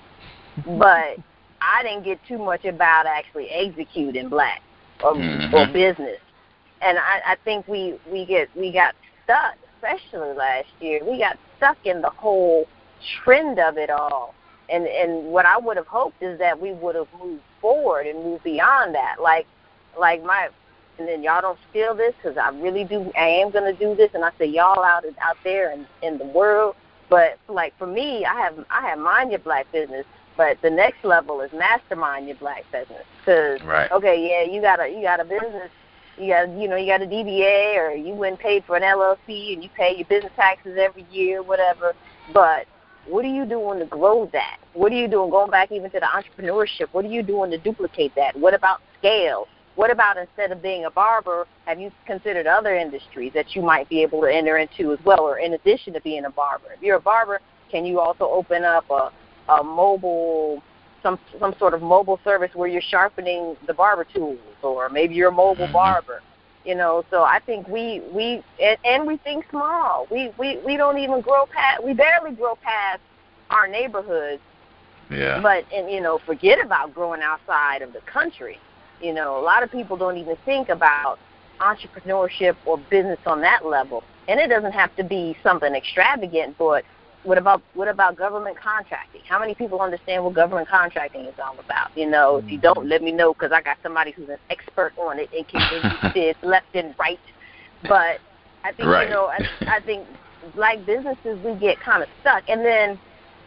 but I didn't get too much about actually executing Black or, mm-hmm. or business. And I, I think we we get we got stuck, especially last year. We got stuck in the whole trend of it all. And and what I would have hoped is that we would have moved forward and moved beyond that. Like, like my, and then y'all don't feel this because I really do. I am gonna do this, and I say y'all out out there in, in the world. But like for me, I have I have Mind Your Black Business, but the next level is Mastermind Your Black Business. Because
right.
okay, yeah, you got a you got a business, you got you know you got a D B A or you went and paid for an L L C and you pay your business taxes every year, whatever. But what are you doing to grow that? What are you doing going back even to the entrepreneurship? What are you doing to duplicate that? What about scale? What about instead of being a barber, have you considered other industries that you might be able to enter into as well, or in addition to being a barber? If you're a barber, can you also open up a, a mobile, some some sort of mobile service where you're sharpening the barber tools, or maybe you're a mobile mm-hmm. barber? You know, so I think we, we and, and we think small. We, we, we don't even grow past, we barely grow past our neighborhoods.
Yeah.
But, and you know, forget about growing outside of the country. You know, a lot of people don't even think about entrepreneurship or business on that level. And it doesn't have to be something extravagant, but what about what about government contracting? How many people understand what government contracting is all about? You know, if you don't, let me know because I got somebody who's an expert on it and can give you this left and right. But I think,
right.
you know, I, I think Black businesses, we get kind of stuck. And then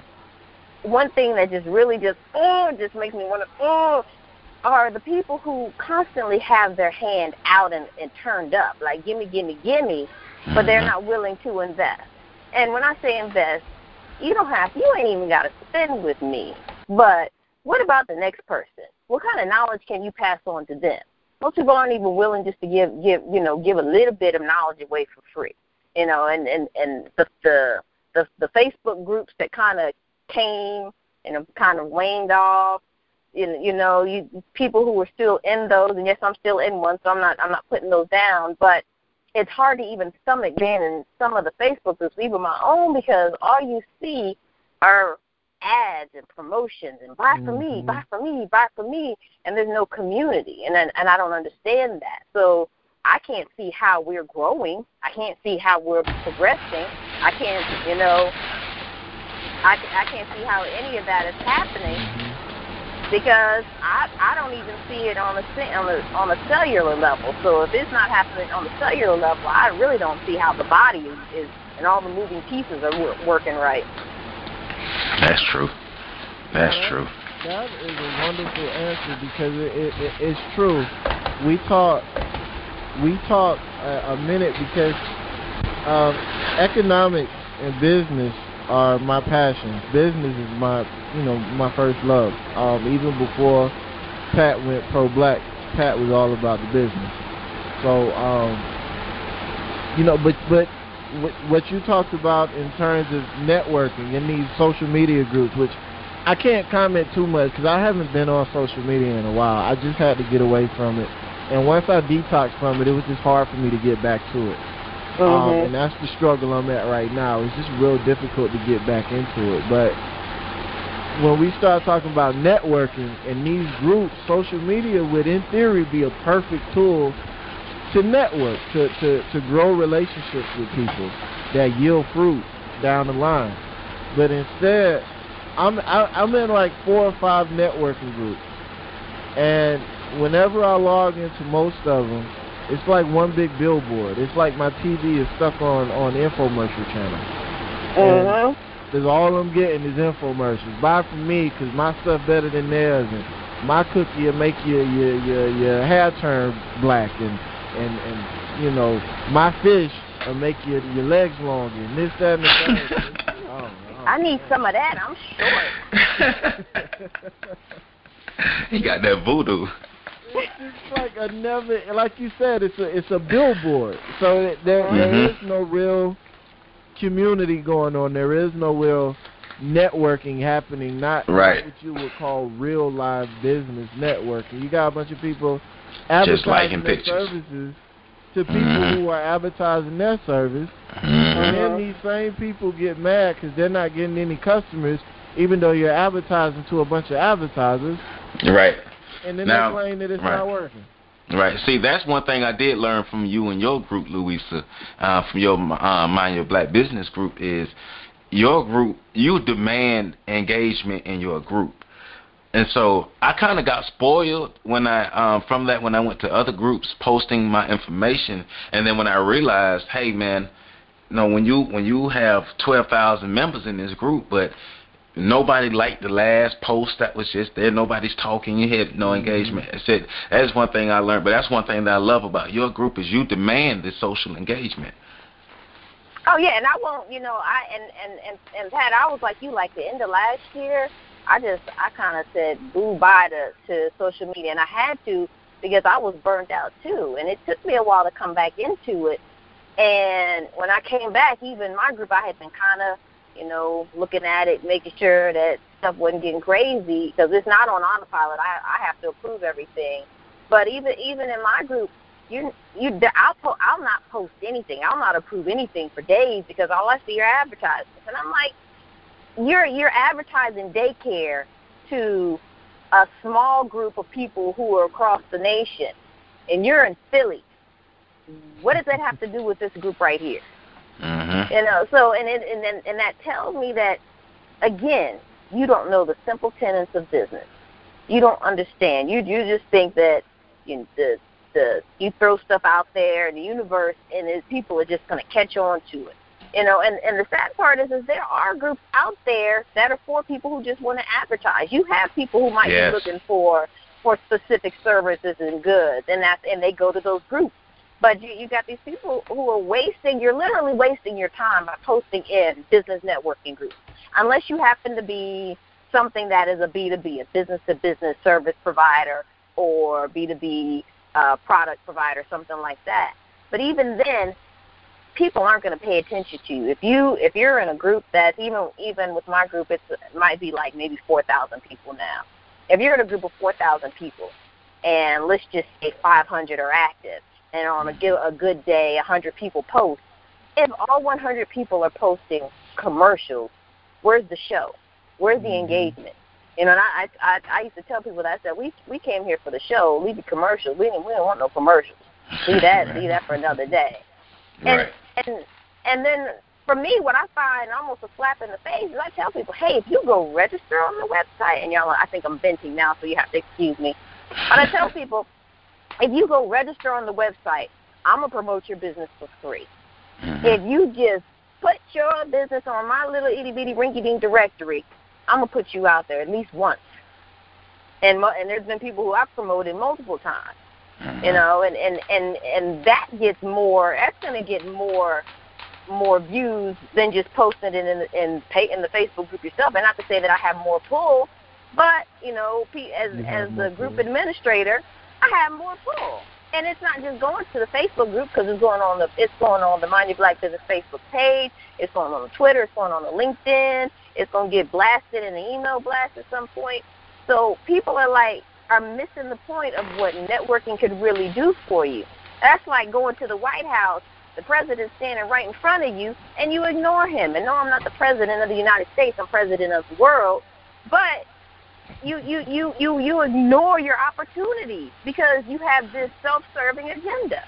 one thing that just really just, oh, just makes me want to, oh, are the people who constantly have their hand out and, and turned up, like gimme, gimme, gimme, but they're not willing to invest. And when I say invest, you don't have, you ain't even got to spend with me. But what about the next person? What kind of knowledge can you pass on to them? Most people aren't even willing just to give, give you know, give a little bit of knowledge away for free. You know, and, and, and the, the, the, the Facebook groups that kind of came and kind of waned off, you, you know, you, people who were still in those, and yes, I'm still in one, so I'm not, I'm not putting those down, but it's hard to even stomach being in some of the Facebook groups, even my own, because all you see are ads and promotions and buy for mm-hmm. me, buy for me, buy for me, and there's no community, and then, and I don't understand that. So I can't see how we're growing. I can't see how we're progressing. I can't, you know, I, I can't see how any of that is happening. Because I I don't even see it on a on a on a cellular level. So if it's not happening on the cellular level, I really don't see how the body is, is and all the moving pieces are wor- working right.
That's true. That's
yeah,
true.
That is a wonderful answer because it, it, it it's true. We talk we talk a, a minute because um, economics and business are my passions. Business is my, you know, my first love. Um, even before Pat went pro-black, Pat was all about the business. So, um, you know, but but what you talked about in terms of networking in these social media groups, which I can't comment too much because I haven't been on social media in a while. I just had to get away from it. And once I detoxed from it, it was just hard for me to get back to it. Mm-hmm. Um, and that's the struggle I'm at right now. It's just real difficult to get back into it. But when we start talking about networking in these groups, social media would, in theory, be a perfect tool to network, to, to, to grow relationships with people that yield fruit down the line. But instead, I'm I, I'm in like four or five networking groups, and whenever I log into most of them, it's like one big billboard. It's like my T V is stuck on, on infomercial channel.
Uh-huh.
Because all I'm getting is infomercials. Buy from me because my stuff better than theirs. And my cookie will make your, your, your, your hair turn black. And, and, and, you know, my fish will make your, your legs longer. And this, that, and the third. Oh, oh,
I need some of that. I'm short.
He got that voodoo.
It's just like a never, like you said, it's a it's a billboard. So there
mm-hmm.
there is no real community going on. There is no real networking happening. Not,
right.
not what you would call real live business networking. You got a bunch of people
Just liking
advertising their
pictures.
services to people
Mhm.
who are advertising their service,
Mhm.
and then these same people get mad because they're not getting any customers, even though you're advertising to a bunch of advertisers,
Right.
and then
Now-
they claim that it's
right.
not working.
Right. See, that's one thing I did learn from you and your group, Louisa, uh, from your uh, Mind Your Black Business group is your group, you demand engagement in your group. And so I kind of got spoiled when I um, from that when I went to other groups posting my information, and then when I realized, hey man, you know, when you when you have twelve thousand members in this group, but nobody liked the last post that was just there, nobody's talking, you had no engagement. I said that's one thing I learned, but that's one thing that I love about your group is you demand the social engagement.
Oh yeah, and I won't, you know, I and and and, and Pat, I was like you, like the end of last year. I just, I kind of said boo bye to, to social media, and I had to because I was burnt out too, and it took me a while to come back into it. And when I came back, even my group, I had been kind of, you know, looking at it, making sure that stuff wasn't getting crazy because it's not on autopilot. I, I have to approve everything. But even even in my group, you you, I'll po- I'll not post anything. I'll not approve anything for days because all I see are advertisements, and I'm like. You're you're advertising daycare to a small group of people who are across the nation, and you're in Philly. What does that have to do with this group right here?
Mm-hmm.
You know, so and it, and then and that tells me that again, you don't know the simple tenets of business. You don't understand. You you just think that you know, the the you throw stuff out there in the universe, and it, people are just going to catch on to it. You know, and, and the sad part is, is there are groups out there that are for people who just want to advertise. You have people who might
Yes.
be looking for for specific services and goods, and that's and they go to those groups. But you you got these people who are wasting. You're literally wasting your time by posting in business networking groups, unless you happen to be something that is a B two B, a business-to-business service provider, or B two B uh, product provider, something like that. But even then, people aren't going to pay attention to you. If you if you're in a group that's even even with my group, it's, it might be like maybe four thousand people now. If you're in a group of four thousand people, and let's just say five hundred are active, and on a good, a good day, one hundred people post. If all one hundred people are posting commercials, where's the show? Where's the engagement? You know, and I I I used to tell people that I said we we came here for the show. Leave the commercials. We didn't we don't want no commercials. Leave that leave that for another day. And,
Right.
and and then for me, what I find almost a slap in the face is I tell people, hey, if you go register on the website, and y'all, I think I'm venting now, so you have to excuse me. But I tell people, if you go register on the website, I'm going to promote your business for free.
Mm-hmm.
If you just put your business on my little itty-bitty rinky-dink directory, I'm going to put you out there at least once. And mo- and there's been people who I've promoted multiple times.
Mm-hmm.
You know, and, and, and, and that gets more, that's going to get more more views than just posting it in, in, in, pay, in the Facebook group yourself. And not to say that I have more pull, but, you know, as, as the group pull. administrator, I have more pull. And it's not just going to the Facebook group because it's going on the it's going on the Mind Your Black Business Facebook page. It's going on the Twitter. It's going on the LinkedIn. It's going to get blasted in the email blast at some point. So people are like, are missing the point of what networking could really do for you. That's like going to the White House, the president's standing right in front of you, and you ignore him. And no, I'm not the president of the United States, I'm president of the world. But you you, you, you, you ignore your opportunities because you have this self-serving agenda.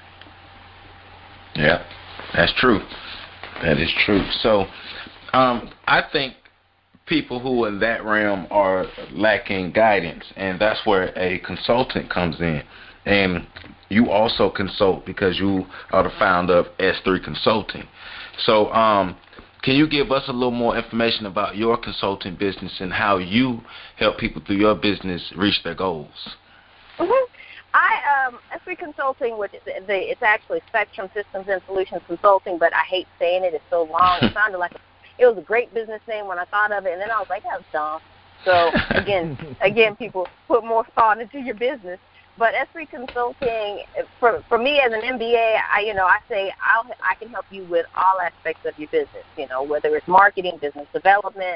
Yeah, that's true. That is true. So um, I think people who in that realm are lacking guidance, and that's where a consultant comes in. And you also consult because you are the founder of S three Consulting. So um, can you give us a little more information about your consulting business and how you help people through your business reach their goals?
Mm-hmm. I um, S three Consulting, which is the, it's actually Spectrum Systems and Solutions Consulting, but I hate saying it. It's so long. It sounded like a It was a great business name when I thought of it, and then I was like, that was dumb. So, again, again, people put more thought into your business. But S three Consulting, for for me as an M B A, I you know I say I'll I can help you with all aspects of your business. You know, whether it's marketing, business development,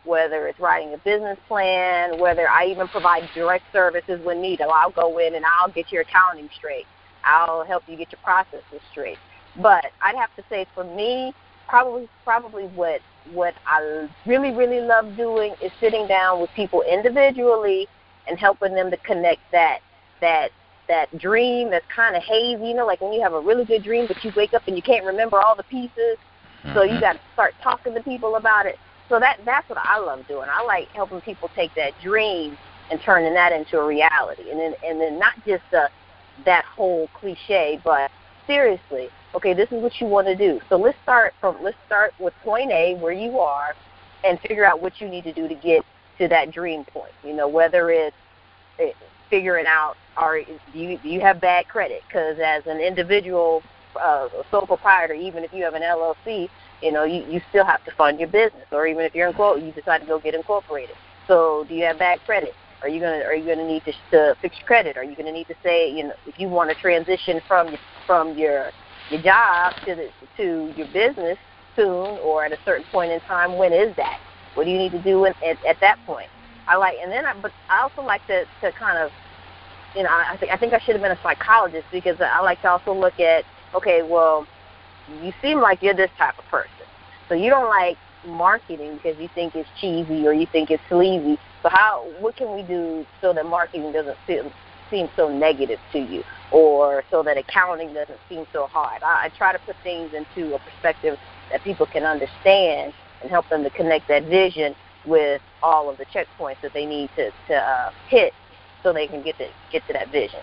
whether it's writing a business plan, whether I even provide direct services when needed. I'll go in and I'll get your accounting straight. I'll help you get your processes straight. But I'd have to say for me, probably probably what what I really, really love doing is sitting down with people individually and helping them to connect that that that dream that's kind of hazy, you know, like when you have a really good dream but you wake up and you can't remember all the pieces, mm-hmm. so you got to start talking to people about it. So that that's what I love doing. I like helping people take that dream and turning that into a reality, and then and then not just the, that whole cliche, but seriously, okay, this is what you want to do. So let's start from let's start with point A, where you are, and figure out what you need to do to get to that dream point. You know, whether it's it, figuring out, or do you do you have bad credit? Because as an individual uh, sole proprietor, even if you have an L L C, you know, you, you still have to fund your business. Or even if you're in quote, you decide to go get incorporated. So do you have bad credit? Are you gonna are you gonna need to, to fix your credit? Are you gonna need to say, you know, if you want to transition from from your your job to the to your business soon or at a certain point in time? When is that? What do you need to do in, at at that point? I like, and then I but I also like to to kind of, you know, I think I think I should have been a psychologist, because I like to also look at, okay, well, you seem like you're this type of person, so you don't like marketing because you think it's cheesy or you think it's sleazy. So how, what can we do so that marketing doesn't feel, seem so negative to you, or so that accounting doesn't seem so hard? I, I try to put things into a perspective that people can understand and help them to connect that vision with all of the checkpoints that they need to, to uh, hit so they can get to get to that vision.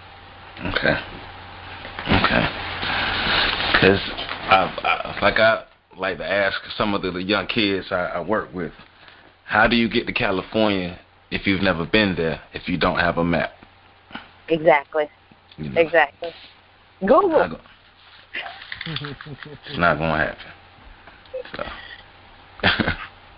Okay. Okay. Because I, I, like I like to ask some of the, the young kids I, I work with, how do you get to California if you've never been there, if you don't have a map?
Exactly. You know, exactly. Google.
Go, it's not going to happen. So.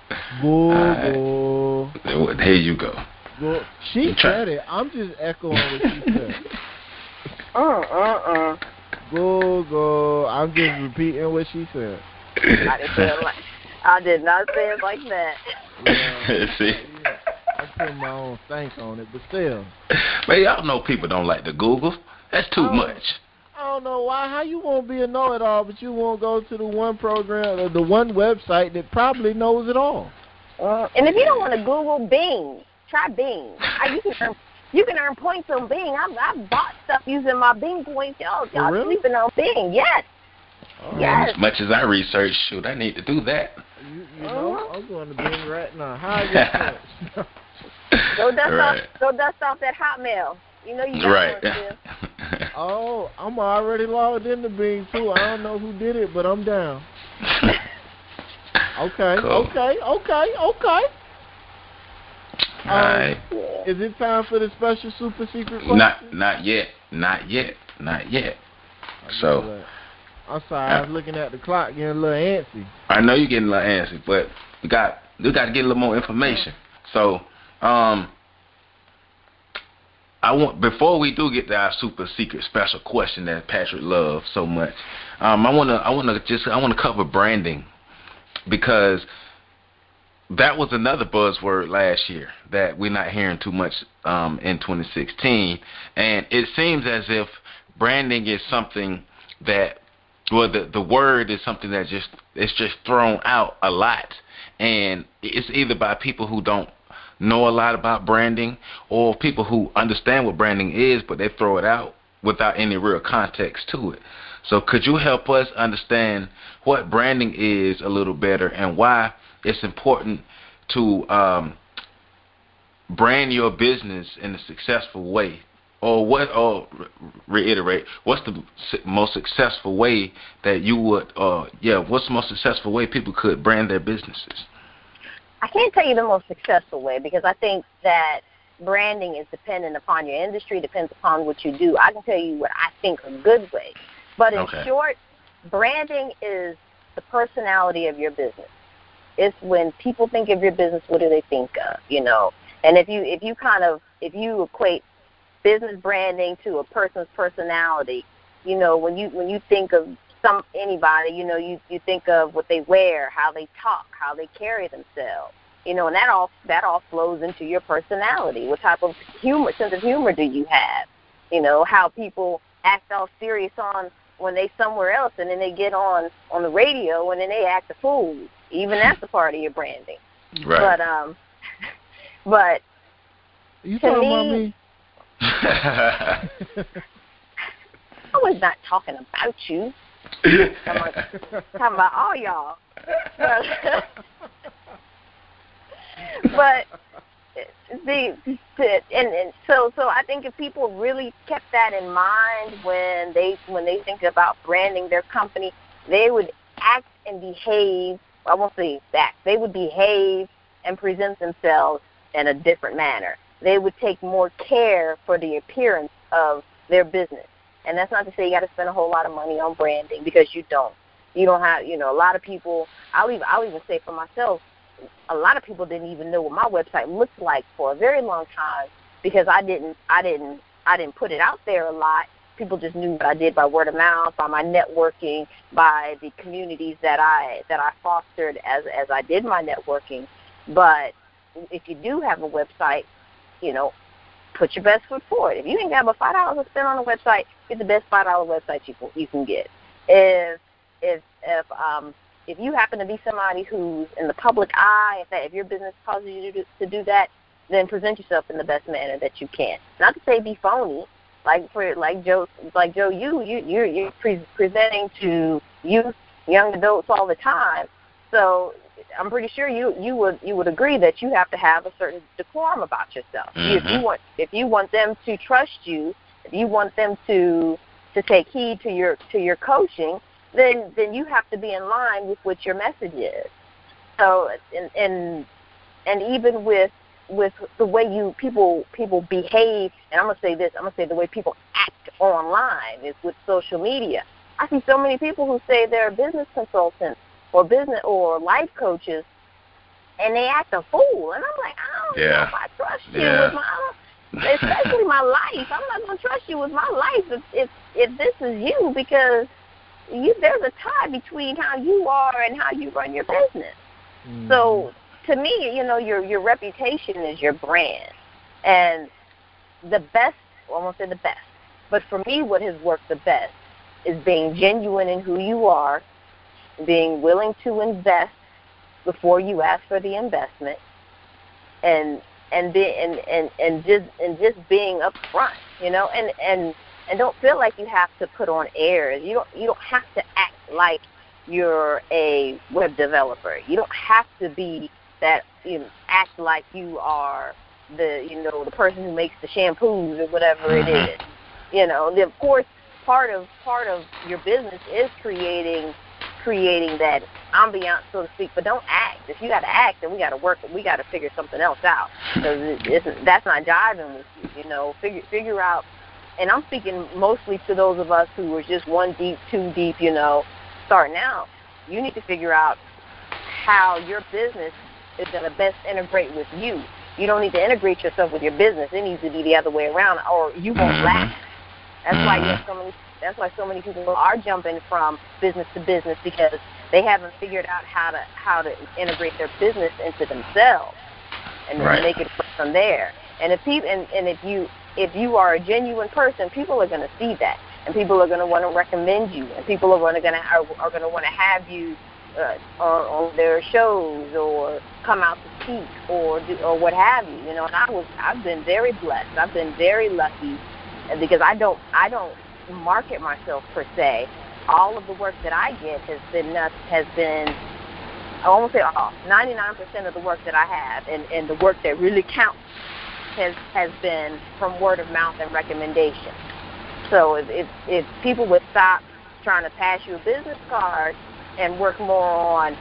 Google.
Right. Here you go.
Go. She said it. I'm just echoing what she said.
Uh-uh-uh.
Google. I'm just repeating what she said.
I didn't say it like, I did not say it like that.
Yeah,
See?
yeah, I put my own thank on it, but still.
But y'all know people don't like to Google. That's too
I
much.
I don't know why. How you won't be a know-it-all, but you won't go to the one program or the one website that probably knows it all.
Uh, and if you don't want to Google, Bing. Try Bing. I, you can earn you can earn points on Bing. I've I've bought stuff using my Bing points. Y'all y'all
really?
sleeping on Bing? Yes.
Oh.
Man,
yes.
as much as I research, shoot, I need to do that.
You, you know, uh-huh. I'm going to Bing right now. How are your points?
Go dust
right.
off. Go dust off that Hotmail. You know you got
right.
one still.
Oh, I'm already logged into Bing too. I don't know who did it, but I'm down. Okay,
cool.
okay, okay, okay.
All um, right.
Is it time for the special super secret question?
Not, not yet, not yet, not yet. So,
like, I'm sorry, I was looking at the clock, getting a little antsy.
I know you're getting a little antsy, but we got we got to get a little more information. So, um, I want before we do get to our super secret special question that Patrick loves so much, um, I wanna I wanna just I wanna cover branding, because that was another buzzword last year that we're not hearing too much um, in twenty sixteen, and it seems as if branding is something that, well, the the word is something that just it's just thrown out a lot, and it's either by people who don't know a lot about branding, or people who understand what branding is, but they throw it out without any real context to it. So could you help us understand what branding is a little better, and why it's important to um, brand your business in a successful way? Or what, or reiterate, what's the most successful way that you would, uh, yeah, what's the most successful way people could brand their businesses?
I can't tell you the most successful way, because I think that branding is dependent upon your industry, depends upon what you do. I can tell you what I think a good way. But in
okay.
short, branding is the personality of your business. It's when people think of your business, what do they think of, you know? And if you if you kind of, if you equate business branding to a person's personality, you know, when you when you think of some anybody, you know, you, you think of what they wear, how they talk, how they carry themselves. You know, and that all that all flows into your personality. What type of humor, sense of humor do you have? You know, how people act all serious on when they somewhere else, and then they get on on the radio, and then they act a fool. Even that's a part of your branding.
Right.
But um, but
You
to
talking
me,
about me?
I was not talking about you. I'm like, talking about all y'all. But, but the, the and, and so so I think if people really kept that in mind when they when they think about branding their company, they would act and behave. I won't say that. They would behave and present themselves in a different manner. They would take more care for the appearance of their business. And that's not to say you got to spend a whole lot of money on branding, because you don't. You don't have, you know, a lot of people, I'll even, I'll even say for myself, a lot of people didn't even know what my website looked like for a very long time, because I didn't, I didn't, I didn't put it out there a lot. People just knew what I did by word of mouth, by my networking, by the communities that I that I fostered as as I did my networking. But if you do have a website, you know, put your best foot forward. If you ain't got but five dollars to spend on a website, get the best five dollar website you can, you can get. If if if um if you happen to be somebody who's in the public eye, if that if your business causes you to do, to do that, then present yourself in the best manner that you can. Not to say be phony. Like for like Joe, like Joe, you you you're, you're pre- presenting to youth, young adults all the time. So I'm pretty sure you, you would you would agree that you have to have a certain decorum about yourself.
Mm-hmm.
If you want if you want them to trust you, if you want them to to take heed to your to your coaching, then then you have to be in line with what your message is. So and and and even with with the way you people people behave, and I'm gonna say this, I'm gonna say the way people act online is with social media. I see so many people who say they're business consultants or business or life coaches, and they act a fool. And I'm like, I don't
yeah.
know if I trust you
yeah.
with my, especially my life. I'm not gonna trust you with my life if if, if this is you, because you, there's a tie between how you are and how you run your business. Mm-hmm. So to me, you know, your your reputation is your brand, and the best, well, I won't say the best, but for me, what has worked the best is being genuine in who you are, being willing to invest before you ask for the investment, and and be, and, and, and just and just being upfront, you know, and, and and don't feel like you have to put on airs. You don't you don't have to act like you're a web developer. You don't have to be that, you know, act like you are the, you know, the person who makes the shampoos or whatever mm-hmm. it is. You know, the, of course, part of part of your business is creating creating that ambiance, so to speak. But don't act. If you got to act, then we got to work. We got to figure something else out, because it, it's, that's not jiving with you. You know, figure figure out. And I'm speaking mostly to those of us who are just one deep, two deep. You know, starting out. You need to figure out how your business is going to best integrate with you. You don't need to integrate yourself with your business. It needs to be the other way around, or you won't mm-hmm. last. That's mm-hmm. why you have so many. That's why so many people are jumping from business to business, because they haven't figured out how to how to integrate their business into themselves, and then right. make it from there. And if people, and, and if you if you are a genuine person, people are going to see that, and people are going to want to recommend you, and people are going to are, are going to want to have you uh, on, on their shows, or come out to speak, or do, or what have you. You know, and I was I've been very blessed. I've been very lucky, because I don't I don't market myself per se. All of the work that I get has been has been I won't say all, ninety-nine percent of the work that I have, and, and the work that really counts has has been from word of mouth and recommendation. So if if, if people would stop trying to pass you a business card and work more on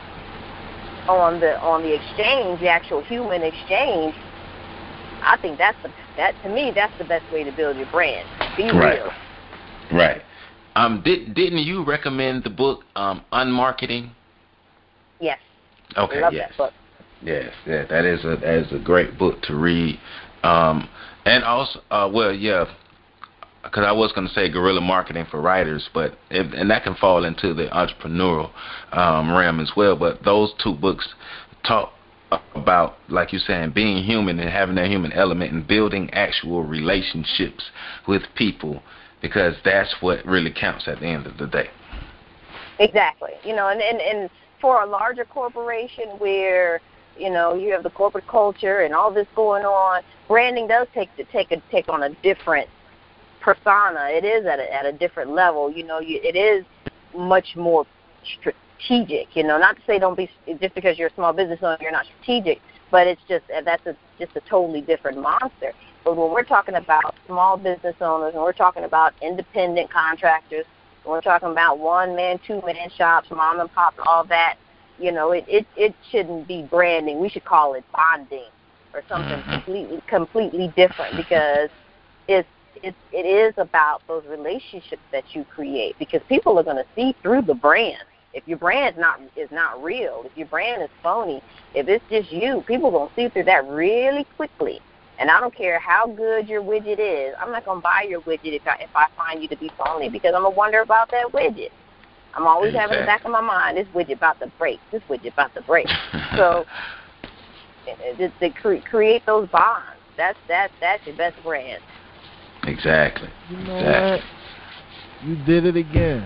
on the on the exchange, the actual human exchange, I think that's the that to me that's the best way to build your brand. Be
right.
real.
Right. Um. Did didn't you recommend the book um Unmarketing?
Yes.
Okay.
I love
yes.
that book.
Yes. Yeah. That is a that is a great book to read. Um. And also, uh, well, yeah, because I was going to say guerrilla marketing for writers, but it, and that can fall into the entrepreneurial um, realm as well. But those two books talk about, like you're saying, being human and having that human element and building actual relationships with people, because that's what really counts at the end of the day.
Exactly. You know, and, and, and for a larger corporation where, you know, you have the corporate culture and all this going on, branding does take to take a take on a different persona. It is at a, at a different level. You know, you, it is much more strategic. You know, not to say don't be, just because you're a small business owner you're not strategic, but it's just that's a, just a totally different monster. But when we're talking about small business owners and we're talking about independent contractors, and we're talking about one-man, two-man shops, mom and pop, all that, you know, it, it, it shouldn't be branding. We should call it bonding or something completely completely different, because it's, it's, it is about those relationships that you create, because people are going to see through the brand. If your brand not, is not real, if your brand is phony, if it's just you, people are going to see through that really quickly. And I don't care how good your widget is. I'm not going to buy your widget if I, if I find you to be phony, because I'm going to wonder about that widget. I'm always
Exactly.
having in the back of my mind, this widget about to break, this widget about to break. So to, to cre- create those bonds, that's, that's, that's your best brand.
Exactly.
You know
exactly.
what? You did it again.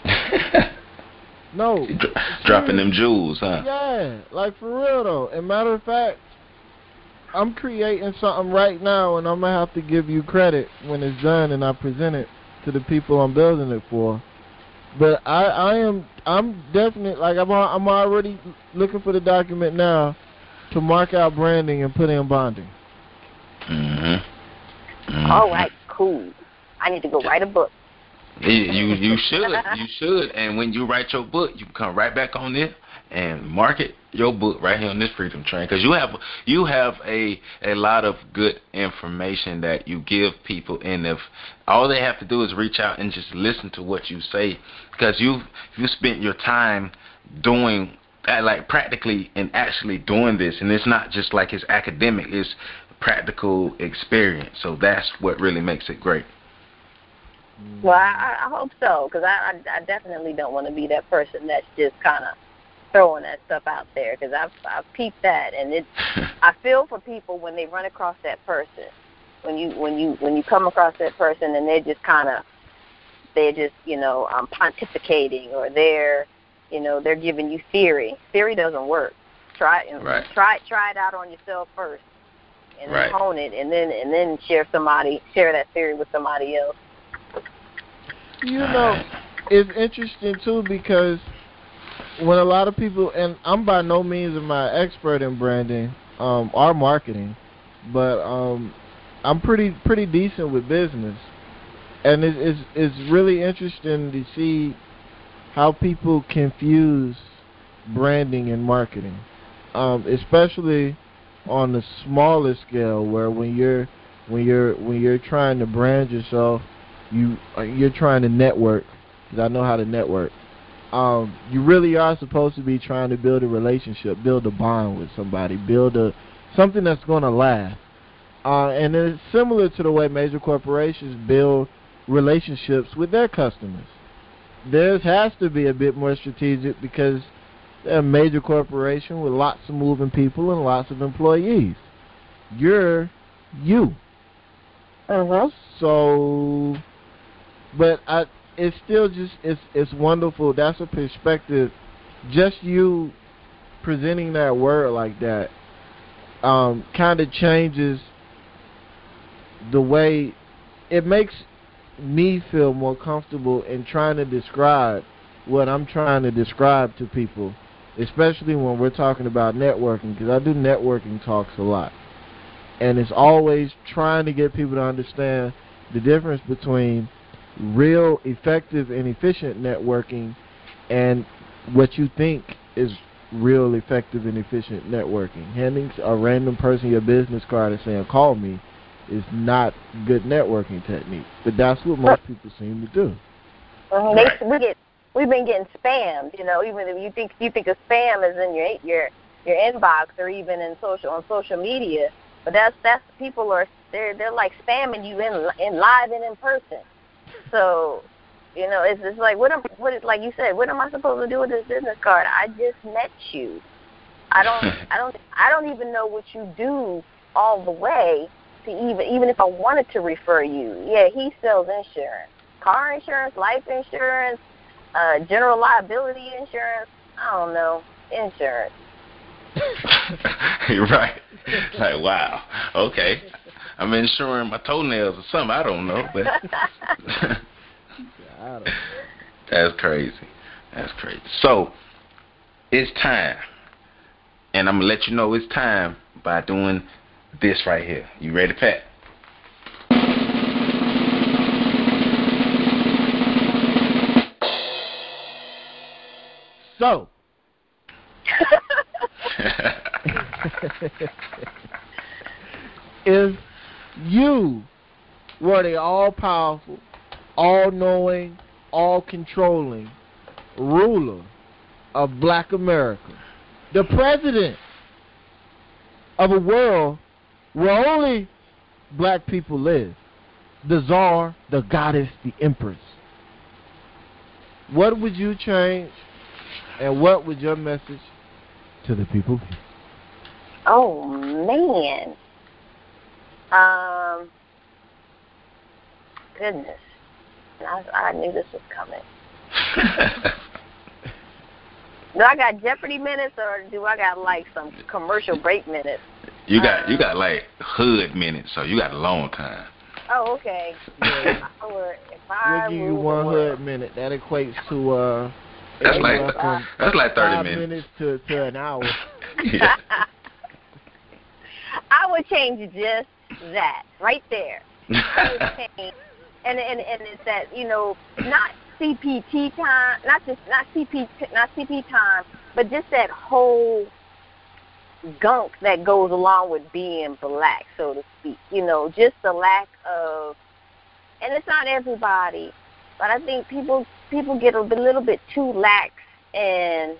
No.
Dro- dropping them jewels, huh?
Yeah, like for real though. And matter of fact, I'm creating something right now, and I'm going to have to give you credit when it's done and I present it to the people I'm building it for. But I, I am, I'm definitely, like I'm, I'm already looking for the document now to mark out branding and put in bonding.
Mm-hmm. Mm-hmm.
All right, cool. I need to go write a book.
You, you you should, you should. And when you write your book, you can come right back on this and market your book right here on this Freedom Train, because you have you have a a lot of good information that you give people, and if all they have to do is reach out and just listen to what you say, because you you spent your time doing that, like practically and actually doing this, and it's not just like it's academic, it's practical experience. So that's what really makes it great.
Well, I, I hope so, because I, I, I definitely don't want to be that person that's just kind of throwing that stuff out there, because I've, I've peeped that, and it. I feel for people when they run across that person, when you when you when you come across that person and they're just kind of, they're just you know um, pontificating, or they're you know they're giving you theory. Theory doesn't work. Try it,
right.
try try it out on yourself first, and then
right.
hone it, and then and then share somebody share that theory with somebody else.
You know, it's interesting, too, because when a lot of people, and I'm by no means am I expert in branding um, or marketing, but um, I'm pretty pretty decent with business. And it, it's, it's really interesting to see how people confuse branding and marketing, um, especially on the smaller scale, where when you're when you're when you're trying to brand yourself, you you're trying to network, because I know how to network. Um, you really are supposed to be trying to build a relationship, build a bond with somebody, build a something that's going to last. Uh, and it's similar to the way major corporations build relationships with their customers. Theirs has to be a bit more strategic, because they're a major corporation with lots of moving people and lots of employees. You're you.
Uh-huh.
So, but I, it's still just, it's it's wonderful. That's a perspective. Just you presenting that word like that um, kind of changes the way, it makes me feel more comfortable in trying to describe what I'm trying to describe to people, especially when we're talking about networking, because I do networking talks a lot. And it's always trying to get people to understand the difference between real, effective, and efficient networking and what you think is real, effective, and efficient networking. Handing a random person your business card and saying, call me, is not good networking technique. But that's what most people seem to do.
Uh, they, we get, we've been getting spammed, you know, even if you think you think a spam is in your your your inbox or even in social on social media. But that's that's people are they're they're like spamming you in in live and in person. So, you know, it's it's like what am what is like you said, what am I supposed to do with this business card? I just met you. I don't, I don't, I don't even know what you do all the way to even, even if I wanted to refer you. Yeah, he sells insurance, car insurance, life insurance, uh, general liability insurance. I don't know, insurance.
Right. Like, wow. Okay. I'm insuring my toenails or something. I don't know, but
I don't know.
That's crazy. That's crazy. So it's time, and I'm gonna let you know it's time by doing this right here. You ready, Pat?
So. If you were the all-powerful, all-knowing, all-controlling ruler of Black America, the president of a world where only black people live, the czar, the goddess, the empress, what would you change, and what would your message to the people be?
Oh, man. Um, goodness. I, I knew this was coming. Do I got Jeopardy minutes, or do I got, like, some commercial break minutes?
You got
um,
you got like hood minutes, so you got a long time.
Oh, okay. Yeah, if I were, if I
We'll give you
ruled
one
the world.
hood minute. That equates to uh,
That's like
anywhere from
that's like thirty
five
minutes.
minutes to, to an hour.
Yeah.
I would change just that right there. I would change, and and and it's that, you know, not C P T time, not just not C P T, not C P time, but just that whole gunk that goes along with being black, so to speak. You know, just the lack of, and it's not everybody, but I think people people get a little bit too lax in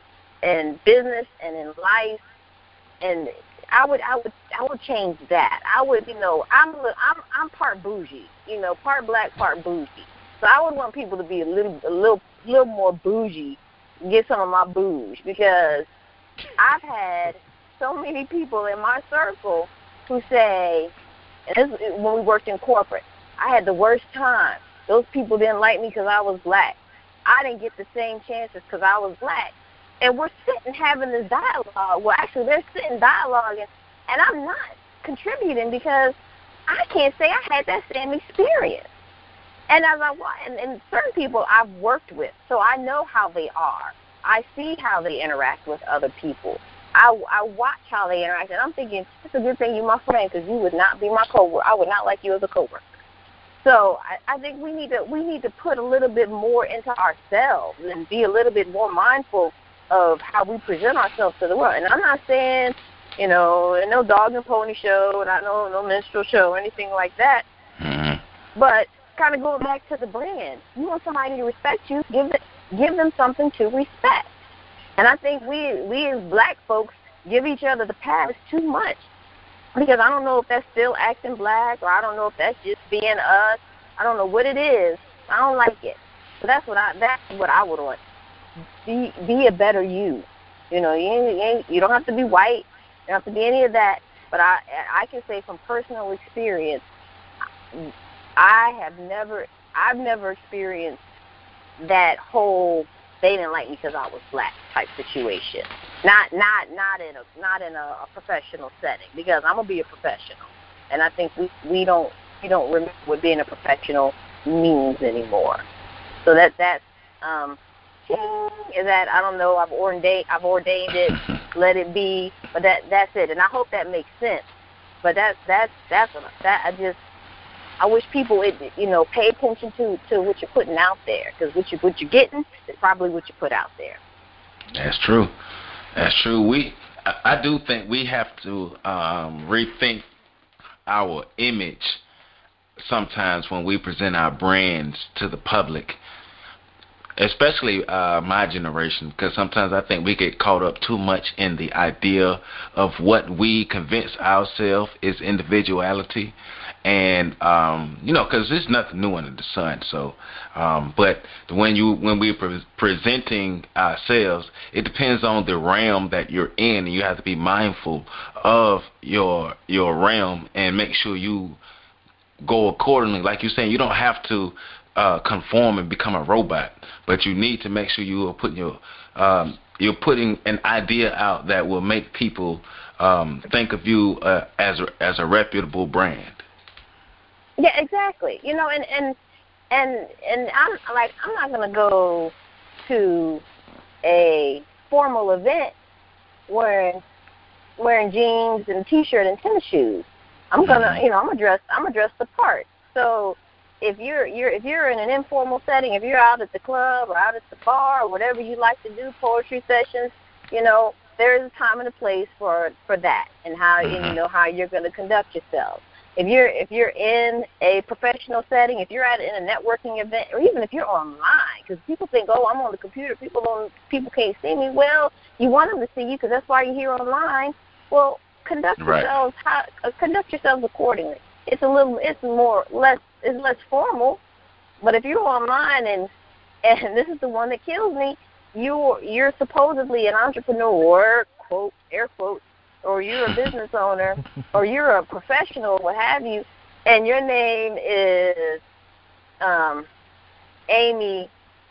in business and in life, and I would I would I would change that. I would, you know, I'm I'm I'm part bougie, you know, part black, part bougie. So I would want people to be a little a little little more bougie, get some of my bouge, because I've had so many people in my circle who say, and this is when we worked in corporate, I had the worst time. Those people didn't like me because I was black. I didn't get the same chances because I was black. And we're sitting having this dialogue. Well, actually, they're sitting dialoguing, and I'm not contributing because I can't say I had that same experience. And as I and, and certain people I've worked with, so I know how they are. I see how they interact with other people. I, I watch how they interact, and I'm thinking, it's a good thing you're my friend, because you would not be my coworker. I would not like you as a coworker. So I, I think we need to we need to put a little bit more into ourselves and be a little bit more mindful of how we present ourselves to the world. And I'm not saying, you know, no dog and pony show, not no no minstrel show or anything like that. Mm-hmm. But kind of going back to the brand, you want somebody to respect you, give it, give them something to respect. And I think we we as black folks give each other the pass too much, because I don't know if that's still acting black, or I don't know if that's just being us. I don't know what it is. I don't like it. So that's what I that's what I would want. Be be a better you. You know, you ain't, you, ain't, you don't have to be white. You don't have to be any of that. But I I can say from personal experience, I have never I've never experienced that whole they didn't like me because I was black type situation. Not not not in a not in a, a professional setting, because I'm gonna be a professional, and I think we, we don't we don't remember what being a professional means anymore. So that that's um is that I don't know I've ordained I've ordained it, let it be, but that that's it, and I hope that makes sense. But that's that's that's what, that I just. I wish people would, you know, pay attention to, to what you're putting out there, because what you what you're getting is probably what you put out there.
That's true. That's true. We, I, I do think we have to um, rethink our image sometimes when we present our brands to the public. especially uh, my generation, because sometimes I think we get caught up too much in the idea of what we convince ourselves is individuality, and um, you know, because there's nothing new under the sun. So, um, but when you when we're pre- presenting ourselves, it depends on the realm that you're in, and you have to be mindful of your your realm and make sure you go accordingly. Like you're saying, you don't have to uh, conform and become a robot, but you need to make sure you are putting your um, you're putting an idea out that will make people um, think of you uh, as a, as a reputable brand.
Yeah, exactly. You know, and and and and I'm like I'm not gonna go to a formal event wearing wearing jeans and t-shirt and tennis shoes. I'm gonna, you know, I'm gonna dress, I'm gonna dress the part. So if you're, you're, if you're in an informal setting, if you're out at the club or out at the bar or whatever you like to do, poetry sessions, you know, there is a time and a place for for that, and how mm-hmm. you know how you're gonna conduct yourself. If you're, if you're in a professional setting, if you're at in a networking event, or even if you're online, because people think, oh, I'm on the computer, people don't, people can't see me. Well, you want them to see you, because that's why you're here online. Well, conduct
right.
yourselves how, uh, conduct yourselves accordingly. It's a little, it's more less, it's less formal. But if you're online and and this is the one that kills me, you're you're supposedly an entrepreneur, quote air quotes, or you're a business owner, or you're a professional, what have you, and your name is um, Amy,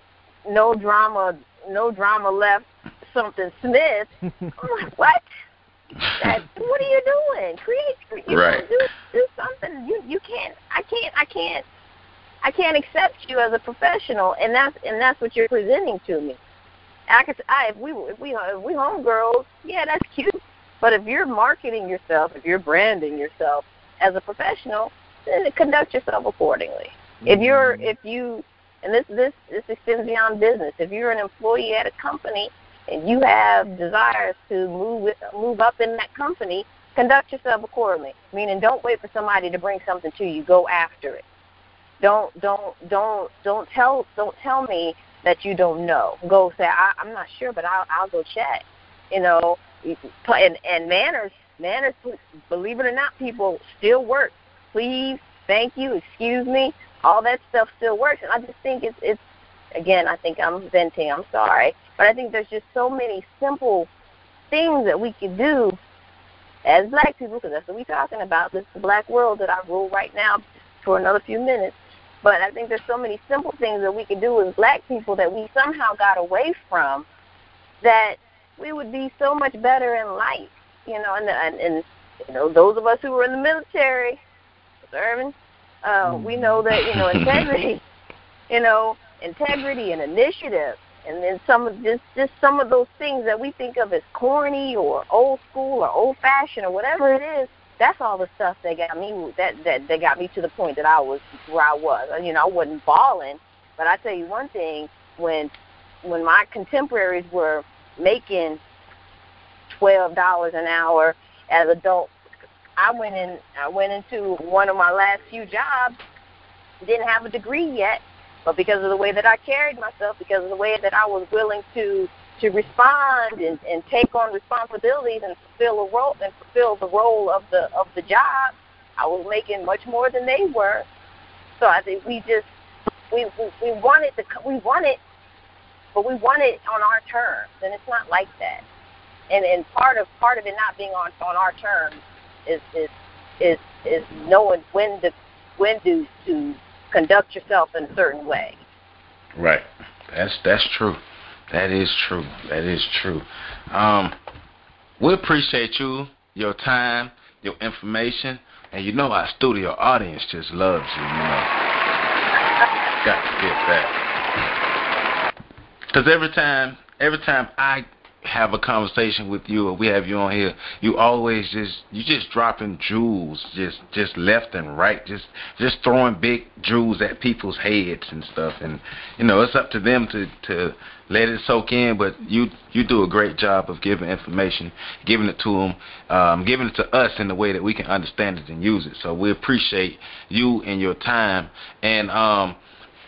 no drama, no drama left, something Smith. I'm like, what? That, what are you doing? Create, you
right.
know, do do something. You you can't. I can't. I can't. I can't accept you as a professional, and that's and that's what you're presenting to me. I could, I if we if we if we homegirls, yeah, that's cute. But if you're marketing yourself, if you're branding yourself as a professional, then conduct yourself accordingly. Mm-hmm. If you're if you and this this this extends beyond business. If you're an employee at a company and you have desires to move with, move up in that company, conduct yourself accordingly. Meaning, don't wait for somebody to bring something to you. Go after it. Don't don't don't don't tell don't tell me that you don't know. Go say I, I'm not sure, but I'll I'll go check. You know, and and manners manners. Believe it or not, people still work. Please, thank you, excuse me. All that stuff still works, and I just think it's it's. Again, I think I'm venting. I'm sorry. But I think there's just so many simple things that we can do as black people, because that's what we're talking about, this black world that I rule right now for another few minutes. But I think there's so many simple things that we can do as black people that we somehow got away from, that we would be so much better in life. You know, and, and, and you know, those of us who were in the military, serving, uh, we know that, you know, integrity, you know, integrity and initiative, and then some of just just some of those things that we think of as corny or old school or old fashioned or whatever it is. That's all the stuff that got me that that that got me to the point that I was where I was. You know, I wasn't balling, but I tell you one thing: when when my contemporaries were making twelve dollars an hour as adults, I went in. I went into one of my last few jobs. Didn't have a degree yet. But because of the way that I carried myself, because of the way that I was willing to to respond and, and take on responsibilities and fulfill a role and fulfill the role of the of the job, I was making much more than they were. So I think we just we we, we wanted the we want it, but we want it on our terms, and it's not like that. And and part of part of it not being on, on our terms is is is is knowing when to when to to conduct yourself in a certain way.
Right. That's that's true. That is true. That is true. Um, we appreciate you, your time, your information, and you know our studio audience just loves you. You know, got to get that. Because every time, every time I have a conversation with you or we have you on here, you always just you just dropping jewels just just left and right, just just throwing big jewels at people's heads and stuff. And you know, it's up to them to to let it soak in, but you you do a great job of giving information, giving it to them, um, giving it to us in the way that we can understand it and use it. So we appreciate you and your time. And um